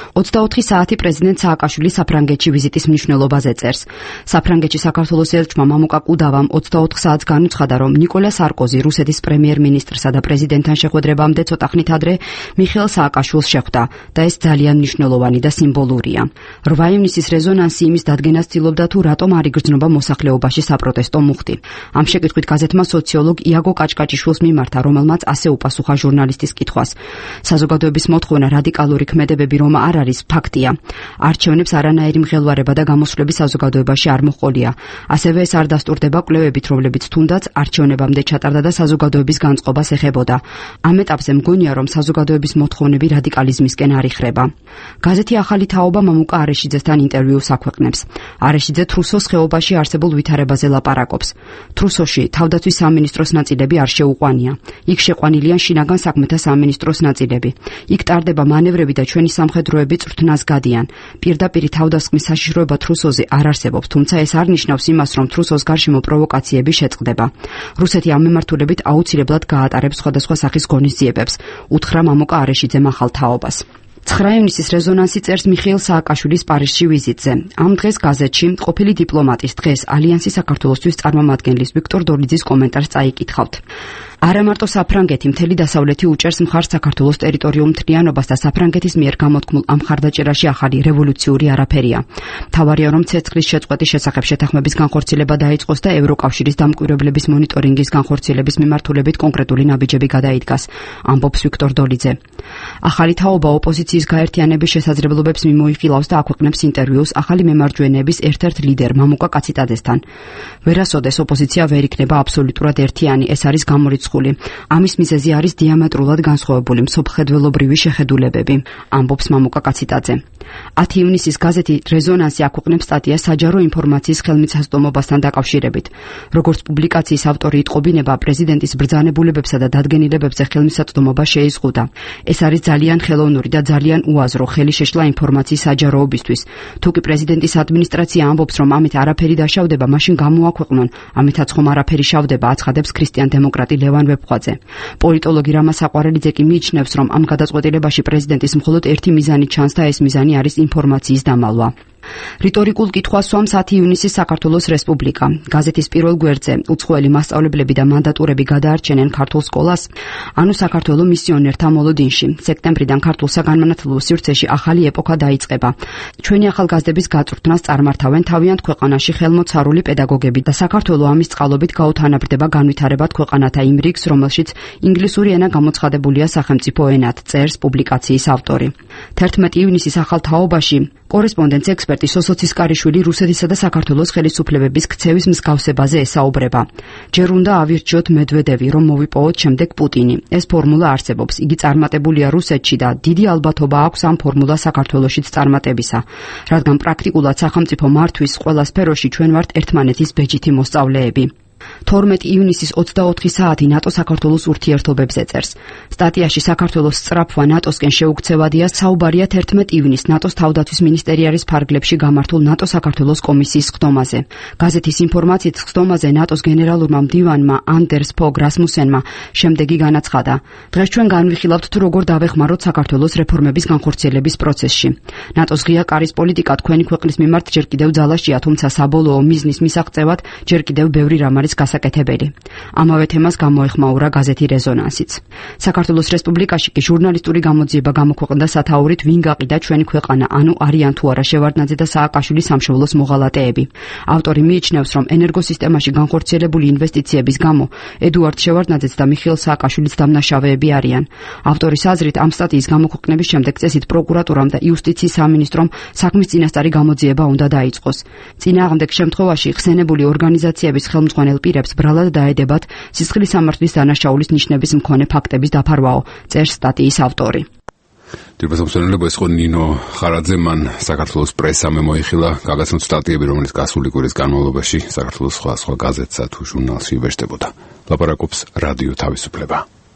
24 საათი პრეზიდენტ სააკაშვილის საფრანგეთში ვიზიტის მნიშვნელობაზე წერს. საფრანგეთში საქართველოს ელჩმა მამუკა კუდავამ 24 საათს განუცხადა, რომ ნიკოლა სარკოზი რუსეთის პრემიერ-მინისტრსა და პრეზიდენტთან შეხვედრებამდე ცოტა ხნით ადრე მიხეილ სააკაშვილს შეხვდა და ეს ძალიან მნიშვნელოვანი და სიმბოლურია. 8 ივნისის რეზონანსი იმის დადგენას ცდილობდა, თუ რატომ არ იგრძნობა მოსახლეობაში საპროტესტო მუხტი. ამ შეკითხვით გაზეთმა სოციოლოგ იაგო კაჭკაჭიშვილს მიმართა, რომელმაც ასე უპასუხა ჟურნალისტის კითხვას. საზოგადოების მოთხოვნა რადიკალური ქმედებები რომ არ არის ფაქტია. არჩევნებს არანაირი მღელვარება და გამოსვლები საზოგადოებაში არ მოჰყოლია. ასევე ეს არ დასტურდება კვლევებით, რომლებიც თუნდაც არჩევნებამდე ჩატარდა და საზოგადოების განწყობას ეხებოდა. ამ ეტაპზე მგონია, რომ საზოგადოების მოთხოვნები რადიკალიზმისკენ არ იხრება. გაზეთი ახალი თაობა მამუკა არეშიძესთან ინტერვიუს აქვეყნებს. არეშიძე თრუსოს ხეობაში არსებულ ვითარებაზე ლაპარაკობს. თრუსოში თავდაცვის სამინისტროს ნაწილები არ შეუყვანია. იქ შეყვანილია შინაგან საქმეთა სამინისტროს ნაწილები. იქ ტარდება მანევრები და ჩვენი სამხედროები წვრთნას გადიან. პირდაპირ თავდასხმის საშიშროება თრუსოზე არ არსებობს, თუმცა ეს არ ნიშნავს იმას, რომ თრუსოს გარშემო პროვოკაციები შეწყდება. რუსეთი ამ მიმართულებით აუცილებლად გაატარებს სხვადასხვა სახის ღონისძიებებს, უთხრა მამუკა არეშიძემ ახალ თაობას. 9 ივნისის რეზონანსი წერს მიხეილ სააკაშვილის პარიზში ვიზიტზე. ამ დღეს გაზეთში ყოფილი დიპლომატის, დღეს ალიანსის საქართველოსთვის წარმომადგენლის ვიქტორ დოლიძის კომენტარს წაიკითხავთ. არა მარტო საფრანგეთი, მთელი დასავლეთი უჭერს მხარს საქართველოს ტერიტორიულ მთლიანობას და საფრანგეთის მიერ გამოთქმულ ამ ხარდაჭერაში ახალი რევოლუციური არაფერია. მთავარია, რომ ცეცხლის შეწყვეტის შესახებ შეთანხმების განხორციელება დაიწყოს და ევროკავშირის დამკვირვებლების მონიტორინგის განხორციელების მიმართულებით კონკრეტული ნაბიჯები გადაიდგას, ამბობს ვიქტორ დოლიძე. ახალი თაობა ოპოზიციის გაერთიანების შესაძლებლობებს მიმოიხილავს და აქვეყნებს ინტერვიუს ახალი მემარჯვენეების ერთ-ერთ ლიდერ მამუკა კაციტაძესთან. ვერასოდეს ოპოზიცია ვერ იქნება აბსოლუტურად ერთიანი, ეს არის გამორიცხული. ამის მიზეზი არის დიამეტრულად განსხვავებული მსოფლმხედველობრივი შეხედულებები, ამბობს მამუკა კაციტაძე. 10 ივნისის გაზეთი რეზონანსი აქვეყნებს სტატიას საჯარო ინფორმაციის ხელმისაწვდომობასთან დაკავშირებით. როგორც პუბლიკაციის ავტორი იტყობინება, პრეზიდენტის ბრძანებულებებსა და დადგენილებებზე ხელმისაწვდომობა შეიზღუდა. ეს არის ძალიან ხელოვნური და ძალიან უაზრო ხელი შეშლა ინფორმაციის საჯაროობისთვის. თუ კი პრეზიდენტის ადმინისტრაცია ამბობს, რომ ამით არაფერი დაშავდება, მაშინ გამოაქვეყნონ, ამითაც ხომ არაფერი შავდება, აცხადებს ქრისტიან-დემოკრატი ლევან ვეფხვაძე. პოლიტოლოგი რამა საყვარელიძე კი მიიჩნევს, რომ ამ გადაწყვეტილებაში პრეზიდენტის მხოლოდ ერთი მიზანი ჩანს და ეს მიზანი არის ინფორმაციის დამალვა. რიტორიკულ კითხვას სვამს 10 ივნისის საქართველოს რესპუბლიკა. გაზეთის პირველ გვერდზე უცხოელი მასწავლებლები და მანდატურები გადაარჩენენ ქართულ სკოლას, ანუ საქართველოს მისიონერთა მოლოდინში. სექტემბრიდან ქართულ საგანმანათლებლო სივრცეში ახალი ეპოქა დაიწყება. ჩვენი ახალგაზრდების გაწვრთნას წარმართავენ თავიანთ ქვეყანაში ხელმოცარული პედაგოგები და საქართველოს ამის წყალობით გაუთანაბრდება განვითარებად ქვეყანათა იმ რიგს, რომელშიც ინგლისური ენა გამოცხადებულია სახელმწიფო ენად, წერს პუბლიკაციის ავტორი. 11 ივნისის ახალ თაობაში კორესპონდენტ ექსპერტი სოსო ცისკარიშვილი რუსეთისა და საქართველოს ხელისუფლებების ქცევის მსგავსებაზე ესაუბრება. ჯერ უნდა ავირჩიოთ მედვედევი, რომ მოვიპოვოთ შემდეგ პუტინი. ეს ფორმულა არსებობს, იგი წარმატებულია რუსეთში და დიდი ალბათობა აქვს ამ ფორმულას საქართველოშიც წარმატებისა, რადგან პრაქტიკულად სახელმწიფო მართვის ყველა სფეროში ჩვენ ვართ ერთმანეთის ბეჯითი მოსწავლეები. 12 ივნისის 24 საათი ნატო-საქართველოს ურთიერთობებზე წერს. სტატიაში საქართველოს სწრაფვა ნატოსკენ შეუქცევადია, საუბარია 11 ივნისს ნატოს თავდაცვის მინისტერიალის ფარგლებში გამართულ ნატო-საქართველოს კომისიის ხდომაზე. გაზეთის ინფორმაციით ხდომაზე ნატოს გენერალურმა მდივანმა ანდერს ფოგ რასმუსენმა შემდეგი განაცხადა: დღეს ჩვენ განვიხილავთ, თუ როგორ დავეხმაროთ საქართველოს რეფორმების განხორციელების პროცესში. ნატოს ღია კარის პოლიტიკა თქვენი ქვეყნის მიმართ ჯერ კიდევ ძალაშია, თუმცა საბოლოო მიზნის მისაღწევად ჯერ კიდევ ბევრი რამ არის საქართველოს გასაკეთებელი. ამავე თემას გამოეხმაურა გაზეთი რეზონანსიც. საქართველოს რესპუბლიკაში კი ჟურნალისტური გამოძიება გამოქვეყნდა სათაურით ვინ გაყიდა ჩვენი ქვეყანა, ანუ არიან თუ არა შევარდნაძე და სააკაშვილის სამშობლოს მოღალატეები. ავტორი მიიჩნევს, რომ ენერგოსისტემაში განხორციელებული ინვესტიციების გამო ედუარდ შევარდნაძეც და მიხეილ სააკაშვილიც დამნაშავეები არიან. ავტორის აზრით, ამ სტატიის გამოქვეყნების შემდეგ წესით პროკურატურამ და იუსტიციის სამინისტრომ საქმის წინასწარი გამოძიება უნდა დაიწყოს. წინააღმდეგ შემთხვევაში ხსენებული ორგანიზაციების ხელმძღვანელ პირებს ბრალად დაედებათ სისხლის სამართლის დანაშაულის ნიშნების მქონე ფაქტების დაფარვაო, წერს სტატიის ავტორი. დიპლომატიურად ეს ხო ნინო ხარაძე მან საქართველოს პრესამ მოიხილა გაგაცნოთ სტატიები, რომელიც გასული კვირის განმავლობაში საქართველოს სხვა გაზეთსა თუ ჟურნალში იბეჭდებოდა. ლაპარაკობს რადიო თავისუფლება.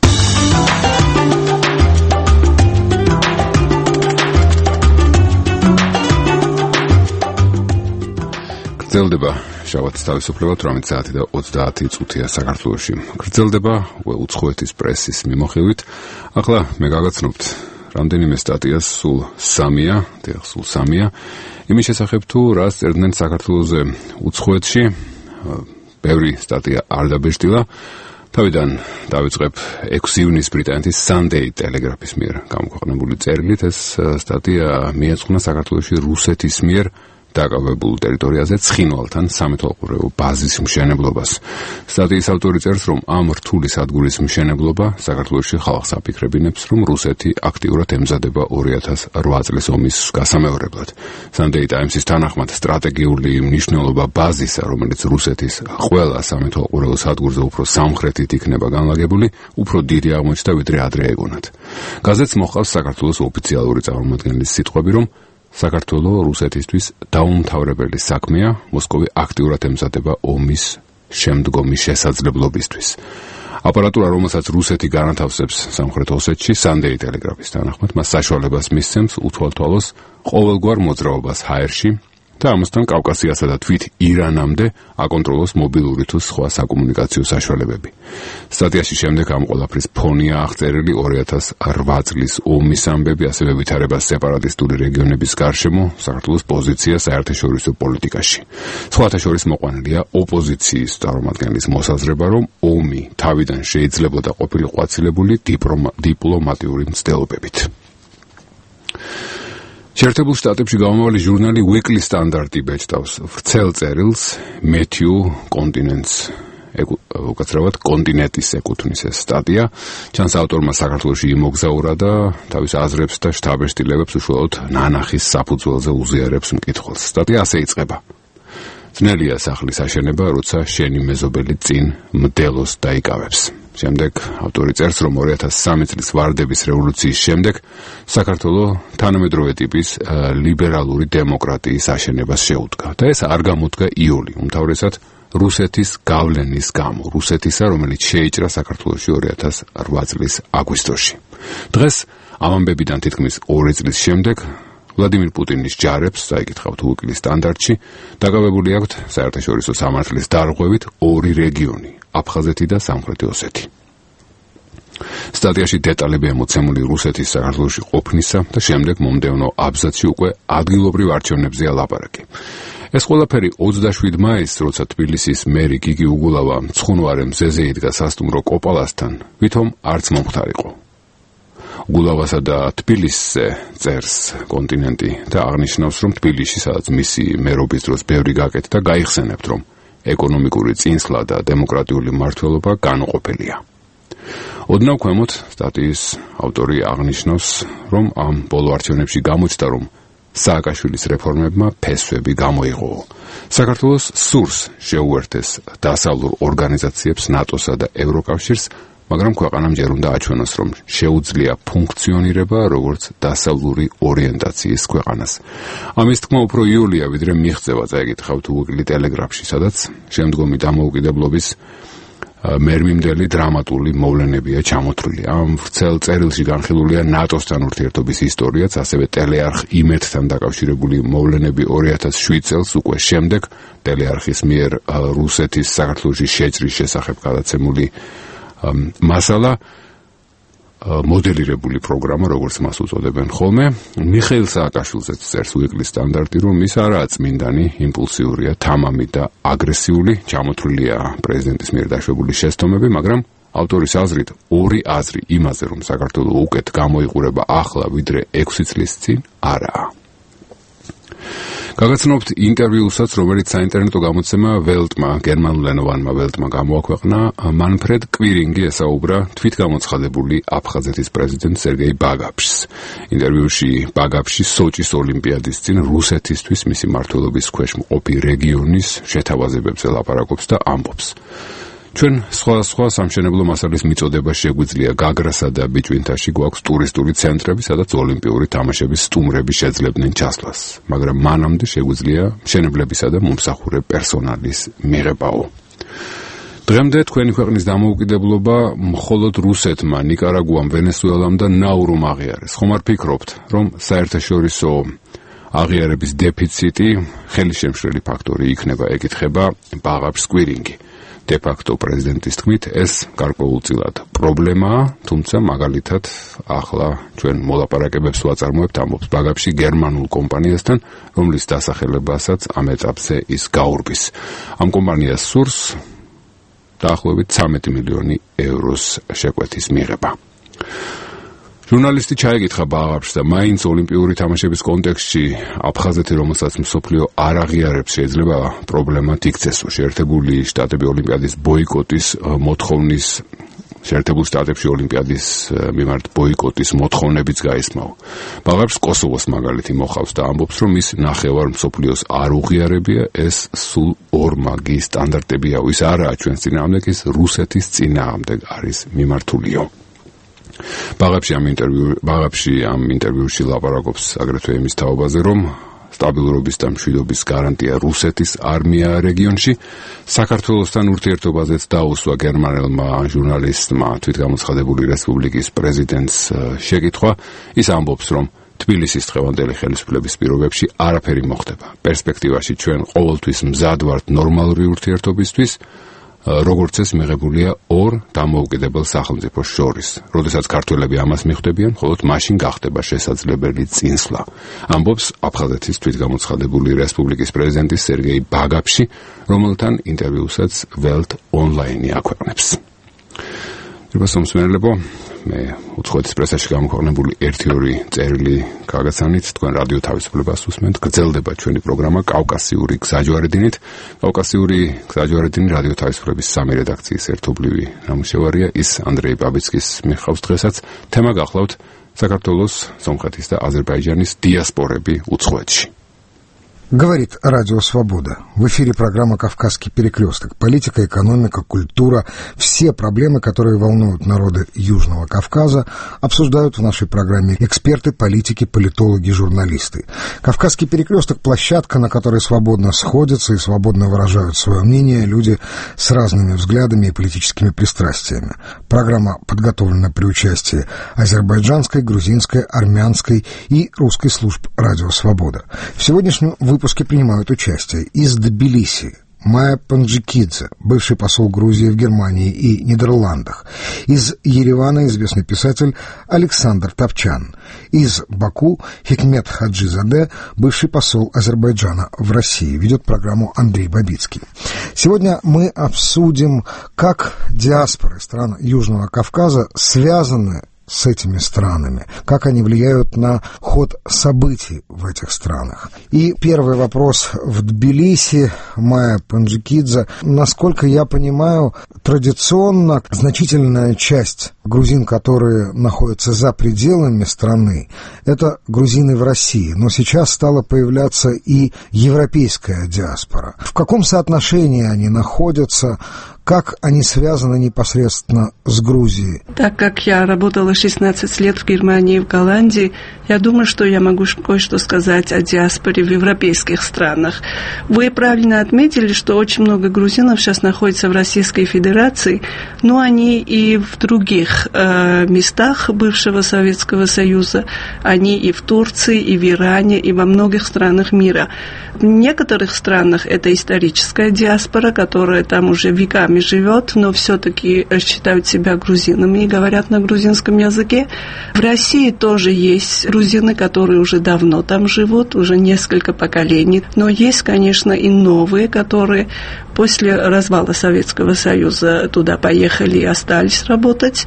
გრძელდება შაბათის თავისუფლება 18 საათი და 30 წუთია საქართველოში. გრძელდება უცხოეთის პრესის მიმოხილვით. ახლა მე გაგაცნობთ რამდენიმე სტატიას, სულ 3-ია, იმის შესახებ თუ რას წერდნენ საქართველოზე უცხოეთში. ბევრი სტატია არ დაბეჭდილა. თავიდან დავიწყებ 6 ივნისს ბრიტანეთის Sunday Telegraph-ის მიერ გამოქვეყნებული წერილით. ეს სტატია მიეძღვნა საქართველოში რუსეთის მიერ დაკავებულ ტერიტორიაზე ცხინვალთან სამეთვალყურეო ბაზის მშენებლობას. სტატიის ავტორი წერს, რომ ამ რთული სადგურის მშენებლობა საქართველოში ხალხს აფიქრებინებს, რომ რუსეთი აქტიურად ემზადება 2008 წლის ომის გასამეორებლად. Sunday Times-ის თანახმად სტრატეგიული მნიშვნელობა ბაზისა, რომელიც რუსეთის ყველა სამეთვალყურეო სადგურზე უფრო სამხრეთით იქნება განლაგებული, უფრო დიდი აღმოჩნდა, ვიდრე ადრე ეგონათ. გაზეთს მოჰყავს საქართველოს ოფიციალური წარმომადგენლის სიტყვები, რომ საქართველოს რუსეთისთვის დაუმთავრებელი საქმეა, მოსკოვი აქტიურად ემზადება ომის შემდგომი შესაძლებლობისთვის. აპარატურა, რომელსაც რუსეთი განათავსებს სამხრეთ ოსეთში, Sunday Telegraph-ის თანახმად, მას საშუალებას მისცემს უთვალთვალოს ყოველგვარ მოძრაობას ჰაერში და ამასთან კავკასიასა და თვით ირანამდე აკონტროლოს მობილური თუ სხვა საკომუნიკაციო საშუალებები. სტატიაში შემდეგ ამ ყველაფრის ფონია აღწერილი 2008 წლის ომის ამბები, ასევე ვითარება სეპარატისტული რეგიონების გარშემო, საქართველოს პოზიცია საერთაშორისო პოლიტიკაში. სხვათა შორის მოყვანილია ოპოზიციის წარმომადგენლის მოსაზრება, რომ ომი თავიდან შეიძლებოდა ყოფილიყო აცილებული დიპლომატიური მცდელობებით. შეერთებულ შტატებში გამომავალი ჟურნალი Weekly Standard იბეჭდავს ვრცელ წერილს Matthew Continents უკაცრავად კონტინენტის ეკუთვნის ეს სტატია. ჩანს ავტორმა საქართველოში იმოგზაურა და თავის აზრებს და შთაბეჭდილებებს უშუალოდ ნანახის საფუძველზე უზიარებს მკითხველს. სტატია ასე იწყება. ძნელია სახლის აშენება, როცა შენი მეზობელი წინ მდელოს დაიკავებს. შემდეგ ავტორი წერს, რომ 2003 წლის ვარდების რევოლუციის შემდეგ საქართველოს თანამედროვე ტიპის ლიბერალური დემოკრატიის აშენებას შეუდგა და ეს არ გამოდგა იოლი, უმთავრესად რუსეთის გავლენის გამო, რუსეთისა, რომელიც შეიჭრა საქართველოში 2008 წლის აგვისტოში. დღეს ამ ამბებიდან თითქმის 2 წლის შემდეგ ვლადიმირ პუტინის ჯარებს, წაიკითხავთ Weekly Standard-ში, დაკავებული აქვთ საერთაშორისო სამართლის დარღვევით 2 რეგიონი, აფხაზეთი და სამხრეთი ოსეთი. სტატიაში დეტალები ამოცემული რუსეთის საქართველოში ყოფნისა და შემდეგ მომდევნო აბზაცში უკვე ადგილობრივ არჩევნებზეა ლაპარაკი. ეს ყველაფერი 27 მაისს, როცა თბილისის მერი გიგი უგულავა ცხუნვარე მზეზე იდგა სასტუმრო კოპალასთან, ვითომ არც მომხდარიყო. გულავასა და თბილისზე წერს კონტინენტი და აღნიშნავს, რომ თბილისში, სადაც მისი მერობის დროს ბევრი გაკეთდა, გაიხსენებთ, რომ ეკონომიკური წინსვლა და დემოკრატიული მმართველობა განუყოფელია. ოდნავ ქვემოთ სტატიის ავტორი აღნიშნავს, რომ ამ ბოლო არჩევნებში გამოჩნდა, რომ სააკაშვილის რეფორმებმა ფესვები გამოიღო. საქართველოს სურს შეუერთეს დასავლურ ორგანიზაციებს, ნატოსა და ევროკავშირს, მაგრამ ქვეყანამ ჯერ უნდა აჩვენოს, რომ შეუძლია ფუნქციონირება როგორც დასავლური ორიენტაციის ქვეყანას. ამის თქმა უფრო იოლია, ვიდრე მიღწევა, წაიკითხავთ Weekly Telegraph-ში, სადაც შემდგომი დამოუკიდებლობის მერმიმდელი დრამატული მოვლენებია ჩამოთვლილი. ამ ვრცელ წერილში განხილულია ნატოსთან ურთიერთობის ისტორიაც, ასევე ტელეარხ იმედთან დაკავშირებული მოვლენები 2007 წელს, უკვე შემდეგ ტელეარხის მიერ რუსეთის საქართველოში შეჭრის შესახებ გადაცემული მასალა. მოდელირებული პროგრამა, როგორც მას უწოდებენ ხოლმე. მიხეილ სააკაშვილზეც წერს უეკლის სტანდარტი, რომ ის არაა წმინდანი, იმპულსიურია, თამამი და აგრესიული, ჩამოთვლილია პრეზიდენტის მიერ დაშვებული შეცდომები, მაგრამ ავტორის აზრით ორი აზრი იმაზე, რომ საქართველო უკეთ გამოიყურება ახლა, ვიდრე 6 წლის წინ, არაა. გაგაცნობთ ინტერვიუსაც, რომელიც საინტერნეტო გამოცემა ველტმა, გერმანულენოვანმა ველტმა გამოაქვეყნა. მანფრედ კვირინგი ესაუბრა თვითგამოცხადებული აფხაზეთის პრეზიდენტ სერგეი ბაგაფშს. ინტერვიუში ბაგაფში სოჭის ოლიმპიადის წინ რუსეთისთვის მისი მმართველობის ქვეშ მყოფი რეგიონის შეთავაზებებზე ლაპარაკობს და ამბობს. ჩვენ სხვა სამშენებლო მასალის მიწოდება შეგვიძლია გაგრასა და ბიჭვინთაში გვაქვს ტურისტული ცენტრები, სადაც ოლიმპიური თამაშების სტუმრები შეძლებდნენ ჩასვლას, მაგრამ მანამდე შეგვიძლია მშენებლებისა და მომსახურე პერსონალის მიღებაო. დღემდე თქვენი ქვეყნის დამოუკიდებლობა მხოლოდ რუსეთმა, ნიკარაგუამ, ვენესუელამ და ნაურუმ აღიარეს. ხომ არ ფიქრობთ, რომ საერთაშორისო აღიარების დეფიციტი ხელისშემშლელი ფაქტორი იქნება, ეკითხება ბაღაფშს კვირინგი. De facto პრეზიდენტის თქმით, ეს გარკვეულწილად პრობლემაა, თუმცა მაგალითად ახლა ჩვენ მოლაპარაკებებს ვაწარმოებთ, ამბობს ბაგაფში გერმანულ კომპანიასთან, რომლის დასახელებასაც ამ ეტაპზე ის გაურბის. ამ კომპანიას სურს დაახლოებით 13 მილიონი ევროს შეკვეთის მიღება. ჟურნალისტი ჩაეკითხა ბაღაფშს და მაინც ოლიმპიური თამაშების კონტექსტში აფხაზეთი, რომელსაც მსოფლიო არ აღიარებს, შეიძლება პრობლემად იქცესო. შეერთებული შტატები ოლიმპიადის ბოიკოტის მოთხოვნის შეერთებულ შტატებში ოლიმპიადის მიმართ ბოიკოტის მოთხოვნებიც გაისმაო. ბაღაფშს კოსოვოს მაგალითი მოხავს და ამბობს, რომ ის ნახევარ მსოფლიოს არ უღიარებია, ეს სულ ორმაგი სტანდარტებია, ის არაა ჩვენს წინააღმდეგ, ის რუსეთის წინააღმდეგ არის მიმართულიო. ბაღაფში ამ ინტერვიუში ლაპარაკობს აგრეთვე იმის თაობაზე, რომ სტაბილურობის და მშვიდობის გარანტია რუსეთის არმია რეგიონში. საქართველოსთან ურთიერთობაზეც დაუსვა გერმანელმა ჟურნალისტმა თვითგამოცხადებული რესპუბლიკის პრეზიდენტს შეკითხვა. ის ამბობს, რომ თბილისის დღევანდელი ხელისუფლების პირობებში არაფერი მოხდება. პერსპექტივაში ჩვენ ყოველთვის მზად ვართ ნორმალური ურთიერთობისთვის, როგორც ეს მიღებულია ორ დამოუკიდებელ სახელმწიფოს შორის. როდესაც ქართველები ამას მიხვდებიან, მხოლოდ მაშინ გახდება შესაძლებელი წინსვლა. ამბობს აფხაზეთის თვითგამოცხადებული რესპუბლიკის პრეზიდენტი სერგეი ბაგაფში, რომელთან ინტერვიუსაც ველტ ონლაინი აქვეყნებს. მოსმენელებო, მე უცხოეთის პრესაში გამოქვეყნებული 1-2 წერილი გაგაცანით, თქვენ რადიო თავისუფლებას უსმენთ. გრძელდება ჩვენი პროგრამა კავკასიური გზაჯვარედინით. კავკასიური გზაჯვარედინი რადიო თავისუფლების სამი რედაქციის ერთობლივი ნამუშევარია. ის ანდრეი პაბიცკის მიხავს დღესაც. თემა გახლავთ საქართველოს, სომხეთის და აზერბაიჯანის დიასპორები უცხოეთში. Говорит Радио Свобода. В эфире программа «Кавказский перекресток». Политика, экономика, культура, все проблемы, которые волнуют народы Южного Кавказа, обсуждают в нашей программе эксперты, политики, политологи, журналисты. «Кавказский перекресток» — площадка, на которой свободно сходятся и свободно выражают свое мнение люди с разными взглядами и политическими пристрастиями. Программа подготовлена при участии азербайджанской, грузинской, армянской и русской служб «Радио Свобода». В сегодняшнем выпуске принимают участие из Тбилиси Майя Панджикидзе, бывший посол Грузии в Германии и Нидерландах, из Еревана известный писатель Александр Топчан, из Баку Хикмет Хаджизаде, бывший посол Азербайджана в России. Ведет программу Андрей Бабицкий. Сегодня мы обсудим, как диаспоры стран Южного Кавказа связаны с этими странами, как они влияют на ход событий в этих странах. И первый вопрос в Тбилиси, Майя Панджикидзе. Насколько я понимаю, традиционно значительная часть грузин, которые находятся за пределами страны, это грузины в России, но сейчас стала появляться и европейская диаспора. В каком соотношении они находятся? Как они связаны непосредственно с Грузией? Так как я работала 16 лет в Германии и в Голландии, я думаю, что я могу кое-что сказать о диаспоре в европейских странах. Вы правильно отметили, что очень много грузинов сейчас находится в Российской Федерации, но они и в других местах бывшего Советского Союза. Они и в Турции, и в Иране, и во многих странах мира. В некоторых странах это историческая диаспора, которая там уже веками веками живет, но все-таки считают себя грузинами и говорят на грузинском языке. В России тоже есть грузины, которые уже давно там живут, уже несколько поколений. Но есть, конечно, и новые, которые после развала Советского Союза туда поехали и остались работать.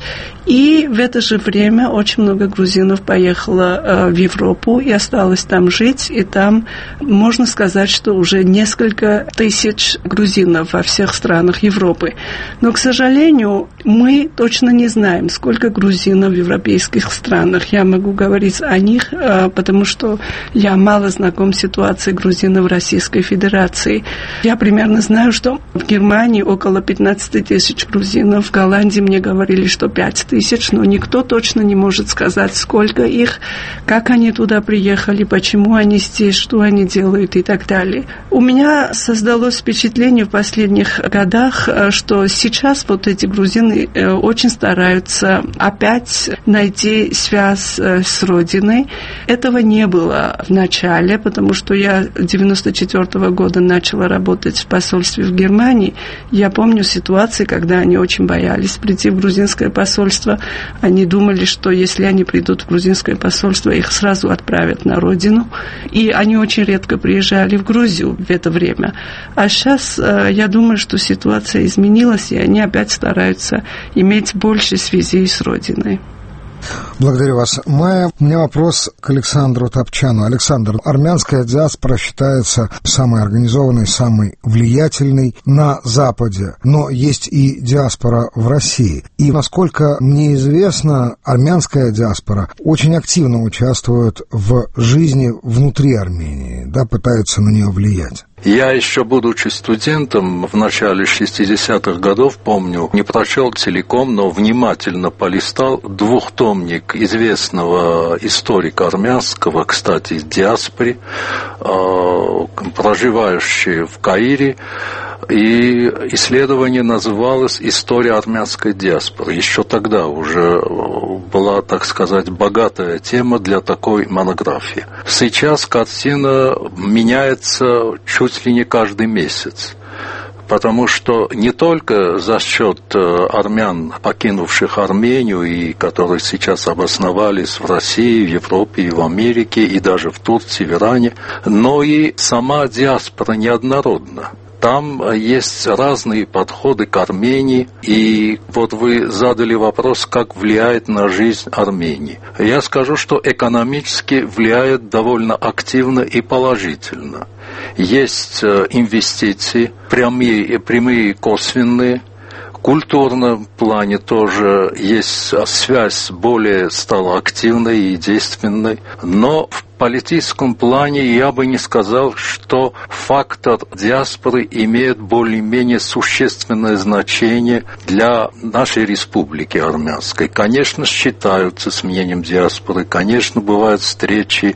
И в это же время очень много грузинов поехало в Европу и осталось там жить. И там можно сказать, что уже несколько тысяч грузинов во всех странах Европы. Но, к сожалению, мы точно не знаем, сколько грузинов в европейских странах. Я могу говорить о них, потому что я мало знаком с ситуацией грузинов в Российской Федерации. Я примерно знаю, что в Германии около 15 тысяч грузинов, в Голландии мне говорили, что 5 тысяч, но никто точно не может сказать, сколько их, как они туда приехали, почему они здесь, что они делают и так далее. У меня создалось впечатление в последних годах, что сейчас вот эти грузины очень стараются опять найти связь с родиной. Этого не было в начале, потому что я 1994 года начала работать в посольстве в Германии. Я помню ситуации, когда они очень боялись прийти в грузинское посольство. Они думали, что если они придут в грузинское посольство, их сразу отправят на родину. И они очень редко приезжали в Грузию в это время. А сейчас я думаю, что ситуация изменилась, и они опять стараются иметь больше связей с родиной. Благодарю вас, Майя. У меня вопрос к Александру Топчану. Александр, армянская диаспора считается самой организованной, самой влиятельной на Западе, но есть и диаспора в России. И, насколько мне известно, армянская диаспора очень активно участвует в жизни внутри Армении, да, пытается на нее влиять. Я еще, будучи студентом, в начале 60-х годов, помню, не прочел целиком, но внимательно полистал двухтомник известного историка армянского, кстати, в диаспоре, проживающий в Каире, и исследование называлось «История армянской диаспоры». Еще тогда уже была, так сказать, богатая тема для такой монографии. Сейчас картина меняется чуть ли не каждый месяц. Потому что не только за счет армян, покинувших Армению, и которые сейчас обосновались в России, в Европе, и в Америке, и даже в Турции, в Иране, но и сама диаспора неоднородна. Там есть разные подходы к Армении, и вот вы задали вопрос, как влияет на жизнь Армении. Я скажу, что экономически влияет довольно активно и положительно. Есть инвестиции, прямые и косвенные. В культурном плане тоже есть связь более стала активной и действенной, но в политическом плане я бы не сказал, что фактор диаспоры имеет более-менее существенное значение для нашей республики армянской. Конечно, считаются с мнением диаспоры, конечно, бывают встречи,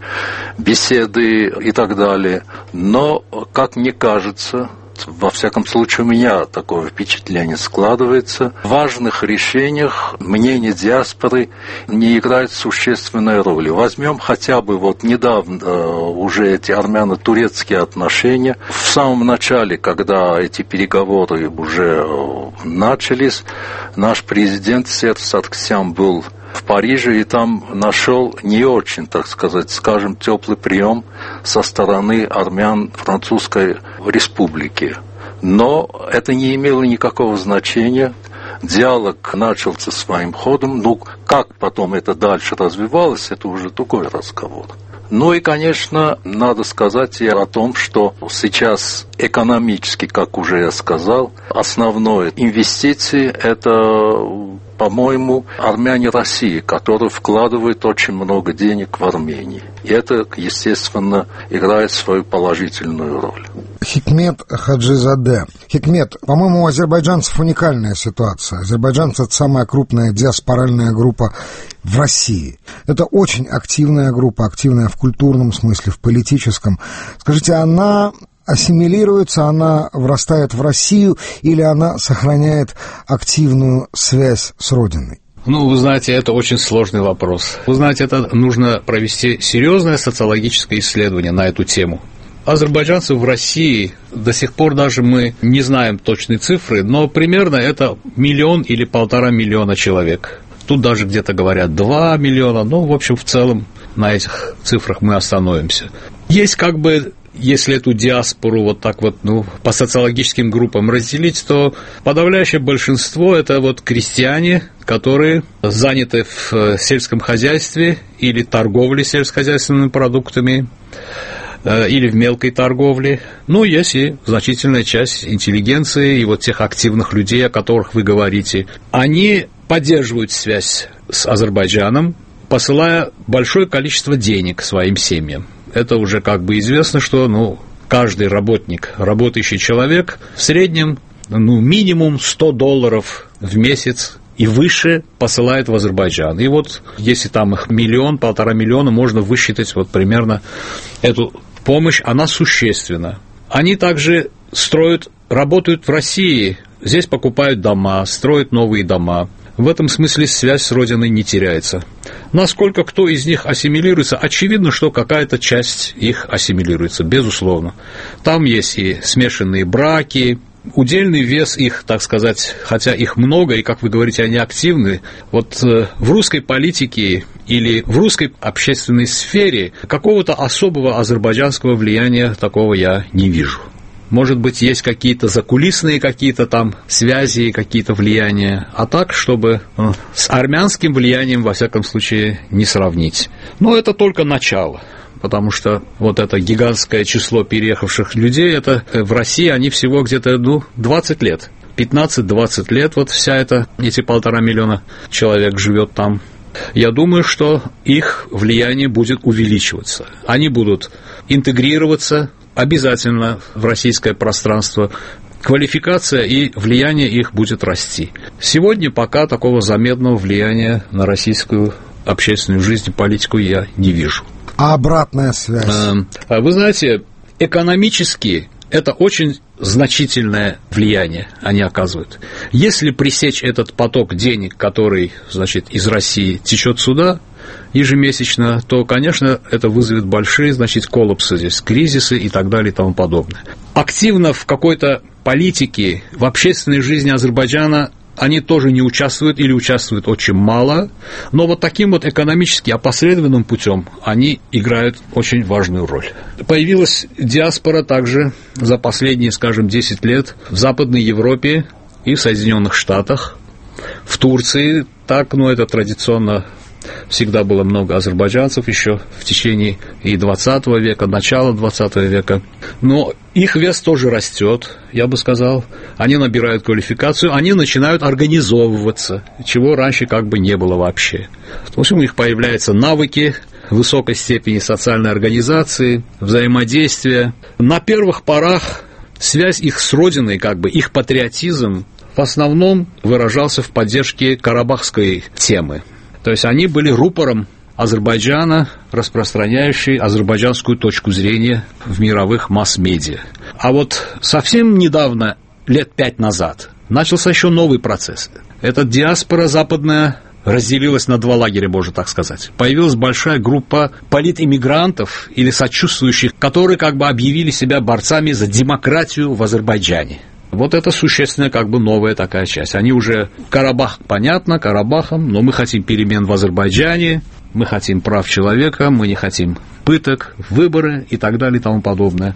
беседы и так далее, но, как мне кажется, во всяком случае, у меня такое впечатление складывается. В важных решениях мнение диаспоры не играет существенной роли. Возьмем хотя бы вот недавно уже эти армяно-турецкие отношения. В самом начале, когда эти переговоры уже начались, наш президент Серж Сарксян был в Париже и там нашел не очень, так сказать, скажем, теплый прием со стороны армян Французской республики. Но это не имело никакого значения. Диалог начался своим ходом. Ну, как потом это дальше развивалось, это уже другой разговор. Ну и, конечно, надо сказать и о том, что сейчас экономически, как уже я сказал, основное инвестиции – это, по-моему, армяне России, которые вкладывают очень много денег в Армению. И это, естественно, играет свою положительную роль. Хикмет Хаджизаде. Хикмет, по-моему, у азербайджанцев уникальная ситуация. Азербайджанцы – это самая крупная диаспоральная группа в России. Это очень активная группа, активная в культурном смысле, в политическом. Скажите, она ассимилируется, она врастает в Россию или она сохраняет активную связь с родиной? Ну, вы знаете, это очень сложный вопрос. Вы знаете, это нужно провести серьезное социологическое исследование на эту тему. азербайджанцев в России до сих пор даже мы не знаем точной цифры, но примерно это 1 миллион или 1,5 миллиона человек. Тут даже где-то говорят 2 миллиона, но, в общем, в целом на этих цифрах мы остановимся. Есть как бы, если эту диаспору вот так вот, по социологическим группам разделить, то подавляющее большинство – это вот крестьяне, которые заняты в сельском хозяйстве или торговле сельскохозяйственными продуктами, или в мелкой торговле. Есть и значительная часть интеллигенции и вот тех активных людей, о которых вы говорите. Они поддерживают связь с Азербайджаном, посылая большое количество денег своим семьям. Это уже как бы известно, что каждый работник, работающий человек в среднем минимум $100 в месяц и выше посылает в Азербайджан. И вот если там их 1 миллион, 1,5 миллиона, можно высчитать вот примерно эту помощь, она существенна. Они также работают в России, здесь покупают дома, строят новые дома. В этом смысле связь с родиной не теряется. Насколько кто из них ассимилируется, очевидно, что какая-то часть их ассимилируется, безусловно. Там есть и смешанные браки, удельный вес их, так сказать, хотя их много, и, как вы говорите, они активны, вот в русской политике или в русской общественной сфере какого-то особого азербайджанского влияния такого я не вижу. Может быть, есть какие-то закулисные какие-то там связи, какие-то влияния, а так, чтобы с армянским влиянием, во всяком случае, не сравнить. Но это только начало. Потому что вот это гигантское число переехавших людей, это в России они всего где-то 20 лет. 15-20 лет вот эти 1,5 миллиона человек живет там. Я думаю, что их влияние будет увеличиваться. Они будут интегрироваться обязательно в российское пространство. Квалификация и влияние их будет расти. Сегодня пока такого заметного влияния на российскую общественную жизнь и политику я не вижу. А обратная связь? Вы знаете, экономически это очень значительное влияние они оказывают. Если пресечь этот поток денег, который, из России течет сюда ежемесячно, то, конечно, это вызовет большие, коллапсы здесь, кризисы и так далее и тому подобное. Активно в какой-то политике, в общественной жизни Азербайджана они тоже не участвуют или участвуют очень мало, но вот таким вот экономически опосредованным путем они играют очень важную роль. Появилась диаспора также за последние, 10 лет в Западной Европе и в Соединенных Штатах, в Турции, это традиционно всегда было много азербайджанцев еще в течение и 20 века, начала 20 века. Но их вес тоже растет, я бы сказал. Они набирают квалификацию, они начинают организовываться, чего раньше не было вообще. В общем, у них появляются навыки высокой степени социальной организации, взаимодействия. На первых порах связь их с родиной, их патриотизм, в основном выражался в поддержке карабахской темы. То есть они были рупором Азербайджана, распространяющий азербайджанскую точку зрения в мировых масс-медиа. А вот совсем недавно, лет 5 назад, начался еще новый процесс. Эта диаспора западная разделилась на 2 лагеря, можно так сказать. Появилась большая группа политиммигрантов или сочувствующих, которые объявили себя борцами за демократию в Азербайджане. Вот это существенная, новая такая часть. Они уже, Карабах, понятно, Карабахом, но мы хотим перемен в Азербайджане, мы хотим прав человека, мы не хотим пыток, выборы и так далее и тому подобное.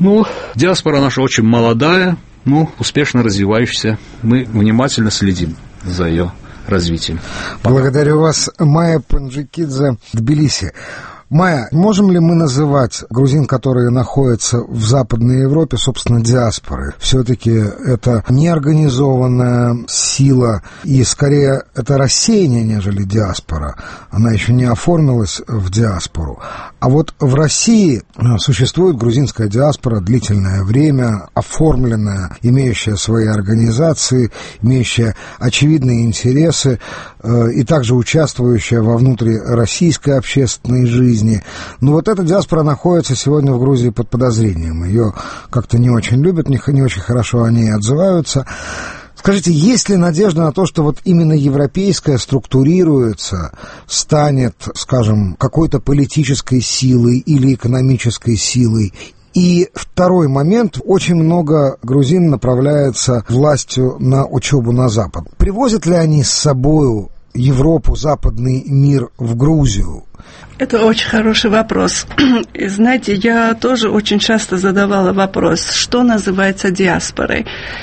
Диаспора наша очень молодая, успешно развивающаяся. Мы внимательно следим за ее развитием. Благодарю вас, Майя Панджикидзе, Тбилиси. Майя, можем ли мы называть грузин, которые находятся в Западной Европе, собственно, диаспорой? Все-таки это неорганизованная сила, и скорее это рассеяние, нежели диаспора. Она еще не оформилась в диаспору. А вот в России существует грузинская диаспора длительное время, оформленная, имеющая свои организации, имеющая очевидные интересы и также участвующая во внутрироссийской общественной жизни. Но вот эта диаспора находится сегодня в Грузии под подозрением. Ее как-то не очень любят, не очень хорошо о ней отзываются. Скажите, есть ли надежда на то, что вот именно европейская структурируется, станет, скажем, какой-то политической силой или экономической силой, И второй момент. Очень много грузин направляется властью на учебу на Запад. Привозят ли они с собой Европу, западный мир в Грузию? Это очень хороший вопрос. И знаете, я тоже очень часто задавала вопрос, что называется диаспорой.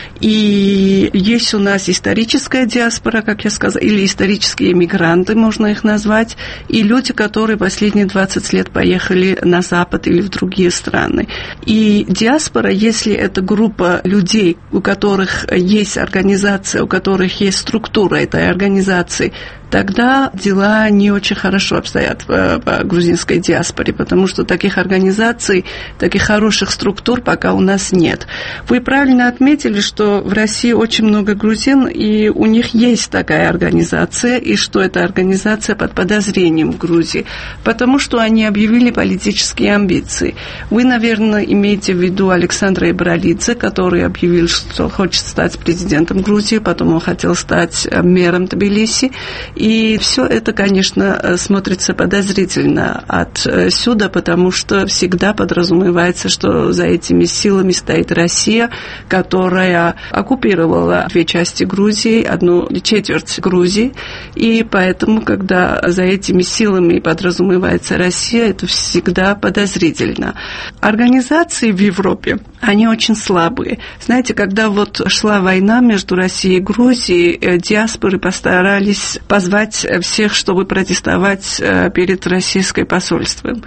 И есть у нас историческая диаспора, как я сказала, или исторические эмигранты, можно их назвать, и люди, которые последние 20 лет поехали на Запад или в другие страны. И диаспора, если это группа людей, у которых есть организация, у которых есть структура этой организации, тогда дела не очень хорошо обстоят в грузинской диаспоре, потому что таких организаций, таких хороших структур пока у нас нет. Вы правильно отметили, что в России очень много грузин, и у них есть такая организация, и что эта организация под подозрением в Грузии, потому что они объявили политические амбиции. Вы, наверное, имеете в виду Александра Ибралидзе, который объявил, что хочет стать президентом Грузии, потом он хотел стать мэром Тбилиси. И все это, конечно, смотрится подозрительно отсюда, потому что всегда подразумевается, что за этими силами стоит Россия, которая оккупировала 2 части Грузии, 1/4 Грузии. И поэтому, когда за этими силами подразумевается Россия, это всегда подозрительно. Организации в Европе, они очень слабые. Знаете, когда вот шла война между Россией и Грузией, диаспоры постарались позвать всех, чтобы протестовать перед российским посольством.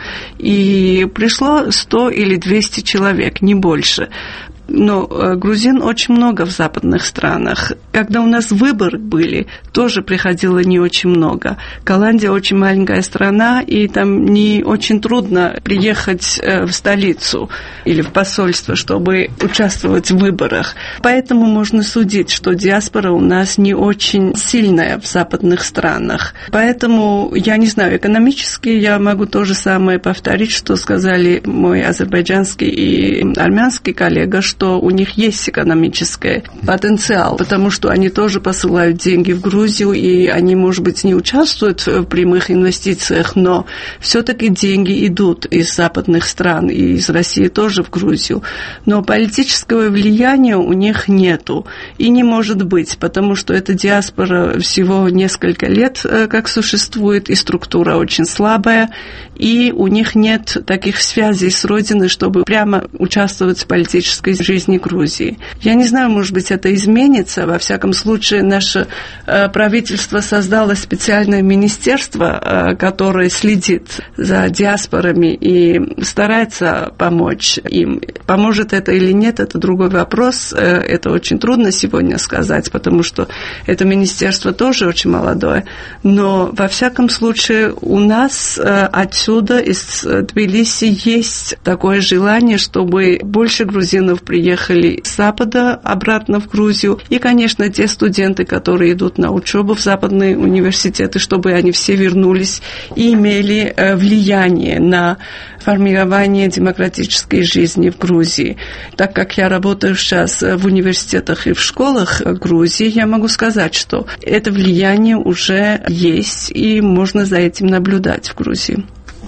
И пришло 100 или 200 человек, не больше. Но грузин очень много в западных странах. Когда у нас выборы были, тоже приходило не очень много. Голландия очень маленькая страна, и там не очень трудно приехать в столицу или в посольство, чтобы участвовать в выборах. Поэтому можно судить, что диаспора у нас не очень сильная в западных странах. Поэтому, я не знаю, экономически я могу то же самое повторить, что сказали мой азербайджанский и армянский коллега, что у них есть экономический потенциал, потому что они тоже посылают деньги в Грузию, и они, может быть, не участвуют в прямых инвестициях, но все-таки деньги идут из западных стран, и из России тоже в Грузию. Но политического влияния у них нету, и не может быть, потому что эта диаспора всего несколько лет как существует, и структура очень слабая, и у них нет таких связей с родиной, чтобы прямо участвовать в политической жизни Грузии. Я не знаю, может быть, это изменится. Во всяком случае, наше правительство создало специальное министерство, которое следит за диаспорами и старается помочь им. Поможет это или нет, это другой вопрос. Это очень трудно сегодня сказать, потому что это министерство тоже очень молодое. Но, во всяком случае, у нас отсюда, из Тбилиси, есть такое желание, чтобы больше грузинов приехали с Запада обратно в Грузию. И, конечно, те студенты, которые идут на учебу в западные университеты, чтобы они все вернулись и имели влияние на формирование демократической жизни в Грузии. Так как я работаю сейчас в университетах и в школах Грузии, я могу сказать, что это влияние уже есть, и можно за этим наблюдать в Грузии.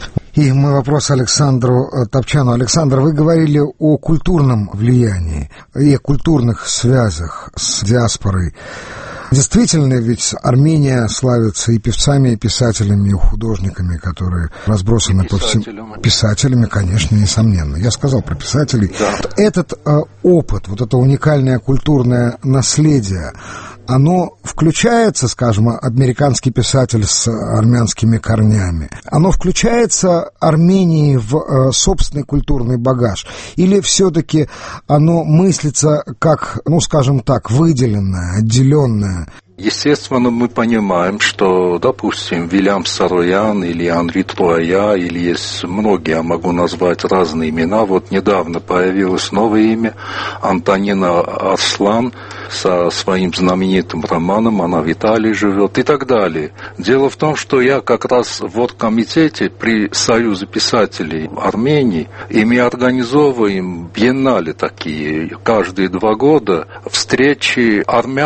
И мой вопрос Александру Топчану. Александр, вы говорили о культурном влиянии и о культурных связях с диаспорой. Действительно, ведь Армения славится и певцами, и писателями, и художниками, которые разбросаны по всем... Писателями, конечно, несомненно. Я сказал про писателей. Да. Этот опыт, вот это уникальное культурное наследие, оно включается, скажем, американский писатель с армянскими корнями, оно включается Армении в собственный культурный багаж? Или все-таки оно мыслится как, ну, скажем так, выделенное, отделенное? Естественно, мы понимаем, что, допустим, Вильям Сароян или Анри Труая, или есть многие, я могу назвать разные имена. Вот недавно появилось новое имя Антонина Арслан со своим знаменитым романом «Она в Италии живет» и так далее. Дело в том, что я как раз в оргкомитете при Союзе писателей Армении, и мы организовываем биеннале такие каждые 2 года, встречи армян,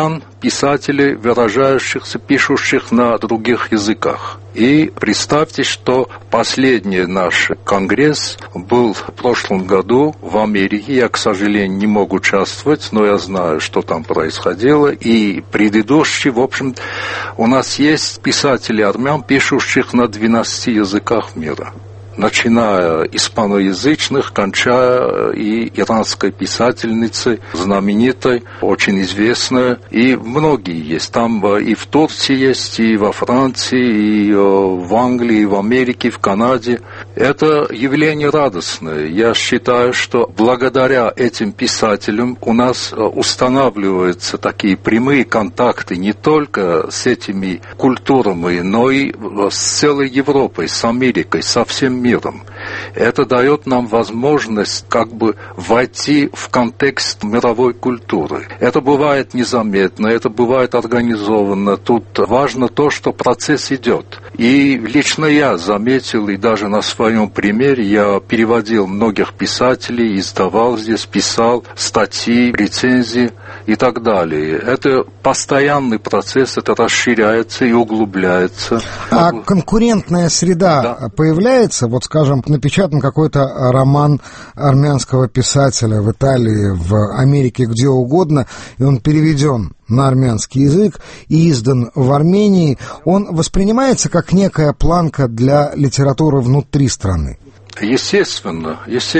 писателей, выражающихся, пишущих на других языках. И представьте, что последний наш конгресс был в прошлом году в Америке. Я, к сожалению, не мог участвовать, но я знаю, что там происходило. И предыдущий, в общем, у нас есть писатели армян, пишущих на 12 языках мира. Начиная испаноязычных, кончая и иранской писательницей, знаменитой, очень известной, и многие есть. Там и в Турции есть, и во Франции, и в Англии, и в Америке, и в Канаде. Это явление радостное. Я считаю, что благодаря этим писателям у нас устанавливаются такие прямые контакты не только с этими культурами, но и с целой Европой, с Америкой, со всем миром. Это дает нам возможность как бы войти в контекст мировой культуры. Это бывает незаметно, это бывает организованно. Тут важно то, что процесс идет. И лично я заметил, и даже на своем примере, я переводил многих писателей, издавал здесь, писал статьи, рецензии и так далее. Это постоянный процесс, это расширяется и углубляется. А конкурентная среда появляется? Вот, скажем, напечатан какой-то роман армянского писателя в Италии, в Америке, где угодно, и он переведен на армянский язык и издан в Армении. Он воспринимается как некая планка для литературы внутри страны? Естественно,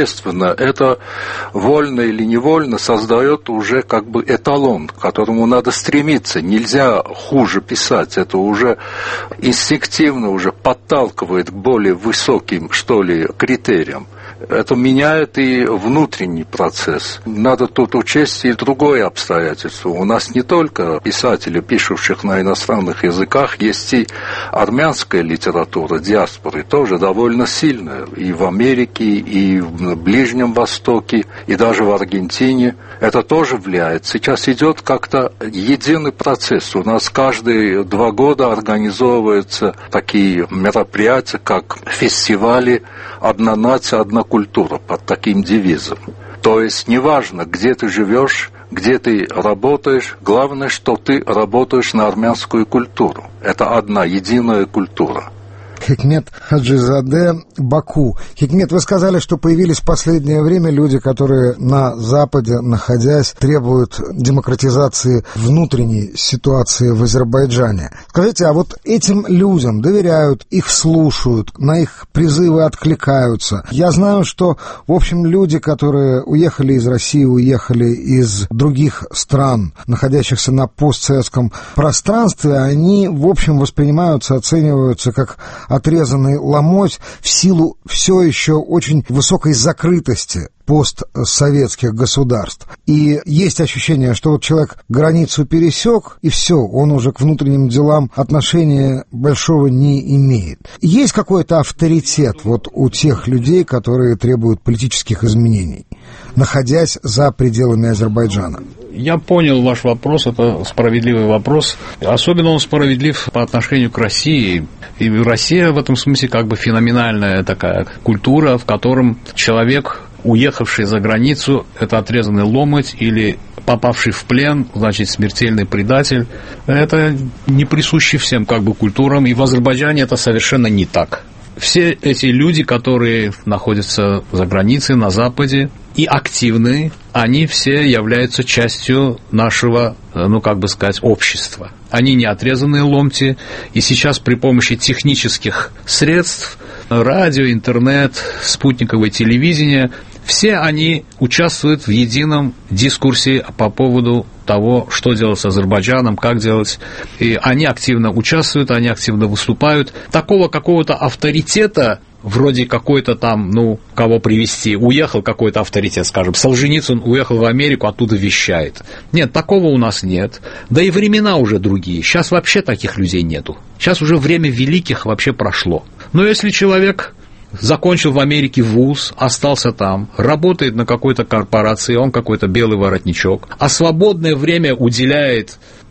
это вольно или невольно создает уже как бы эталон, к которому надо стремиться. Нельзя хуже писать, это уже инстинктивно уже подталкивает к более высоким, что ли, критериям. Это меняет и внутренний процесс. Надо тут учесть и другое обстоятельство. У нас не только писатели, пишущих на иностранных языках, есть и армянская литература, диаспоры, тоже довольно сильная. И в Америке, и в Ближнем Востоке, и даже в Аргентине. Это тоже влияет. Сейчас идет как-то единый процесс. У нас каждые 2 года организовываются такие мероприятия, как фестивали «Одна нация, одна культура» под таким девизом. То есть неважно, где ты живешь, где ты работаешь, главное, что ты работаешь на армянскую культуру. Это одна единая культура. Хикмет Хаджизаде, Баку. Хикмет, вы сказали, что появились в последнее время люди, которые на Западе, находясь, требуют демократизации внутренней ситуации в Азербайджане. Скажите, а вот этим людям доверяют, их слушают, на их призывы откликаются? Я знаю, что, в общем, люди, которые уехали из России, уехали из других стран, находящихся на постсоветском пространстве, они, в общем, воспринимаются, оцениваются как отрезанный ломоть в силу все еще очень высокой закрытости постсоветских государств. И есть ощущение, что вот человек границу пересек, и все, он уже к внутренним делам отношения большого не имеет. Есть какой-то авторитет вот у тех людей, которые требуют политических изменений, находясь за пределами Азербайджана? Я понял ваш вопрос, это справедливый вопрос. Особенно он справедлив по отношению к России. И Россия в этом смысле как бы феноменальная такая культура, в котором человек, уехавший за границу, это отрезанный ломоть, или попавший в плен, значит, смертельный предатель. Это не присуще всем как бы культурам, и в Азербайджане это совершенно не так. Все эти люди, которые находятся за границей, на Западе, и активные, они все являются частью нашего, ну, как бы сказать, общества. Они не отрезанные ломти, и сейчас при помощи технических средств, радио, интернет, спутниковое телевидение, все они участвуют в едином дискурсе по поводу того, что делать с Азербайджаном, как делать. И они активно участвуют, они активно выступают. Такого какого-то авторитета, вроде какой-то там, ну, кого привести, уехал какой-то авторитет, скажем, Солженицын уехал в Америку, оттуда вещает. Нет, такого у нас нет. Да и времена уже другие. Сейчас вообще таких людей нету. Сейчас уже время великих вообще прошло. Но если человек закончил в Америке вуз, остался там, работает на какой-то корпорации, он какой-то белый воротничок, а свободное время уделяет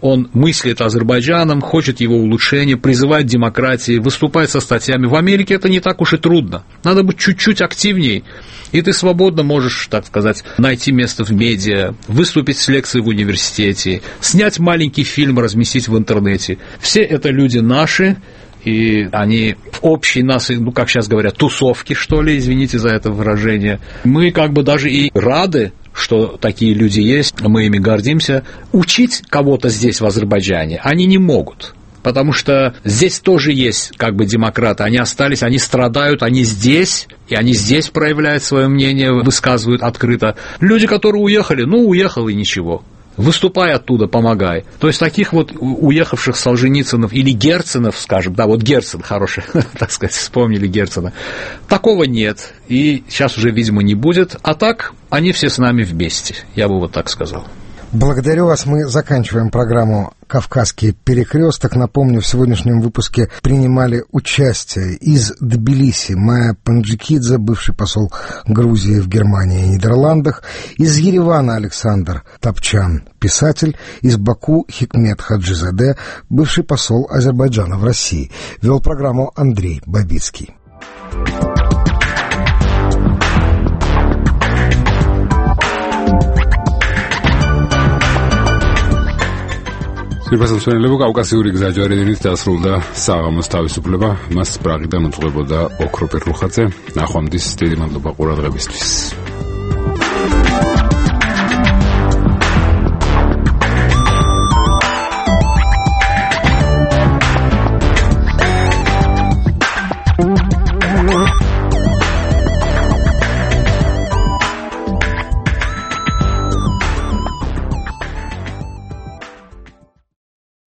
он мыслит Азербайджаном, хочет его улучшения, призывает к демократии, выступает со статьями. В Америке это не так уж и трудно. Надо быть чуть-чуть активнее, и ты свободно можешь, так сказать, найти место в медиа, выступить с лекцией в университете, снять маленький фильм, разместить в интернете. Все это люди наши, и они в общей нас, как сейчас говорят, тусовке, что ли, извините за это выражение. Мы даже и рады, что такие люди есть, мы ими гордимся. Учить кого-то здесь, в Азербайджане, они не могут. Потому что здесь тоже есть демократы, они остались, они страдают, они здесь, и они здесь проявляют свое мнение, высказывают открыто. Люди, которые уехали, уехал и ничего. Выступай оттуда, помогай. То есть таких уехавших Солженицынов или Герценов, скажем, Герцен хороший, так сказать, вспомнили Герцена, такого нет, и сейчас уже, видимо, не будет, а так они все с нами вместе, я бы так сказал. Благодарю вас. Мы заканчиваем программу «Кавказский перекресток». Напомню, в сегодняшнем выпуске принимали участие из Тбилиси Майя Панджикидзе, бывший посол Грузии в Германии и Нидерландах, из Еревана Александр Топчан, писатель, из Баку Хикмет Хаджизаде, бывший посол Азербайджана в России. Вел программу Андрей Бабицкий. სირფასმცველებო კავკასიური გზაჯვარედინით დასრულდა საღამოს თავისუფლება, მას პრაღიდან უძღვებოდა ოქროპირ რუხაძე. ნახვამდის დიდი მადლობა ყურადღებისთვის.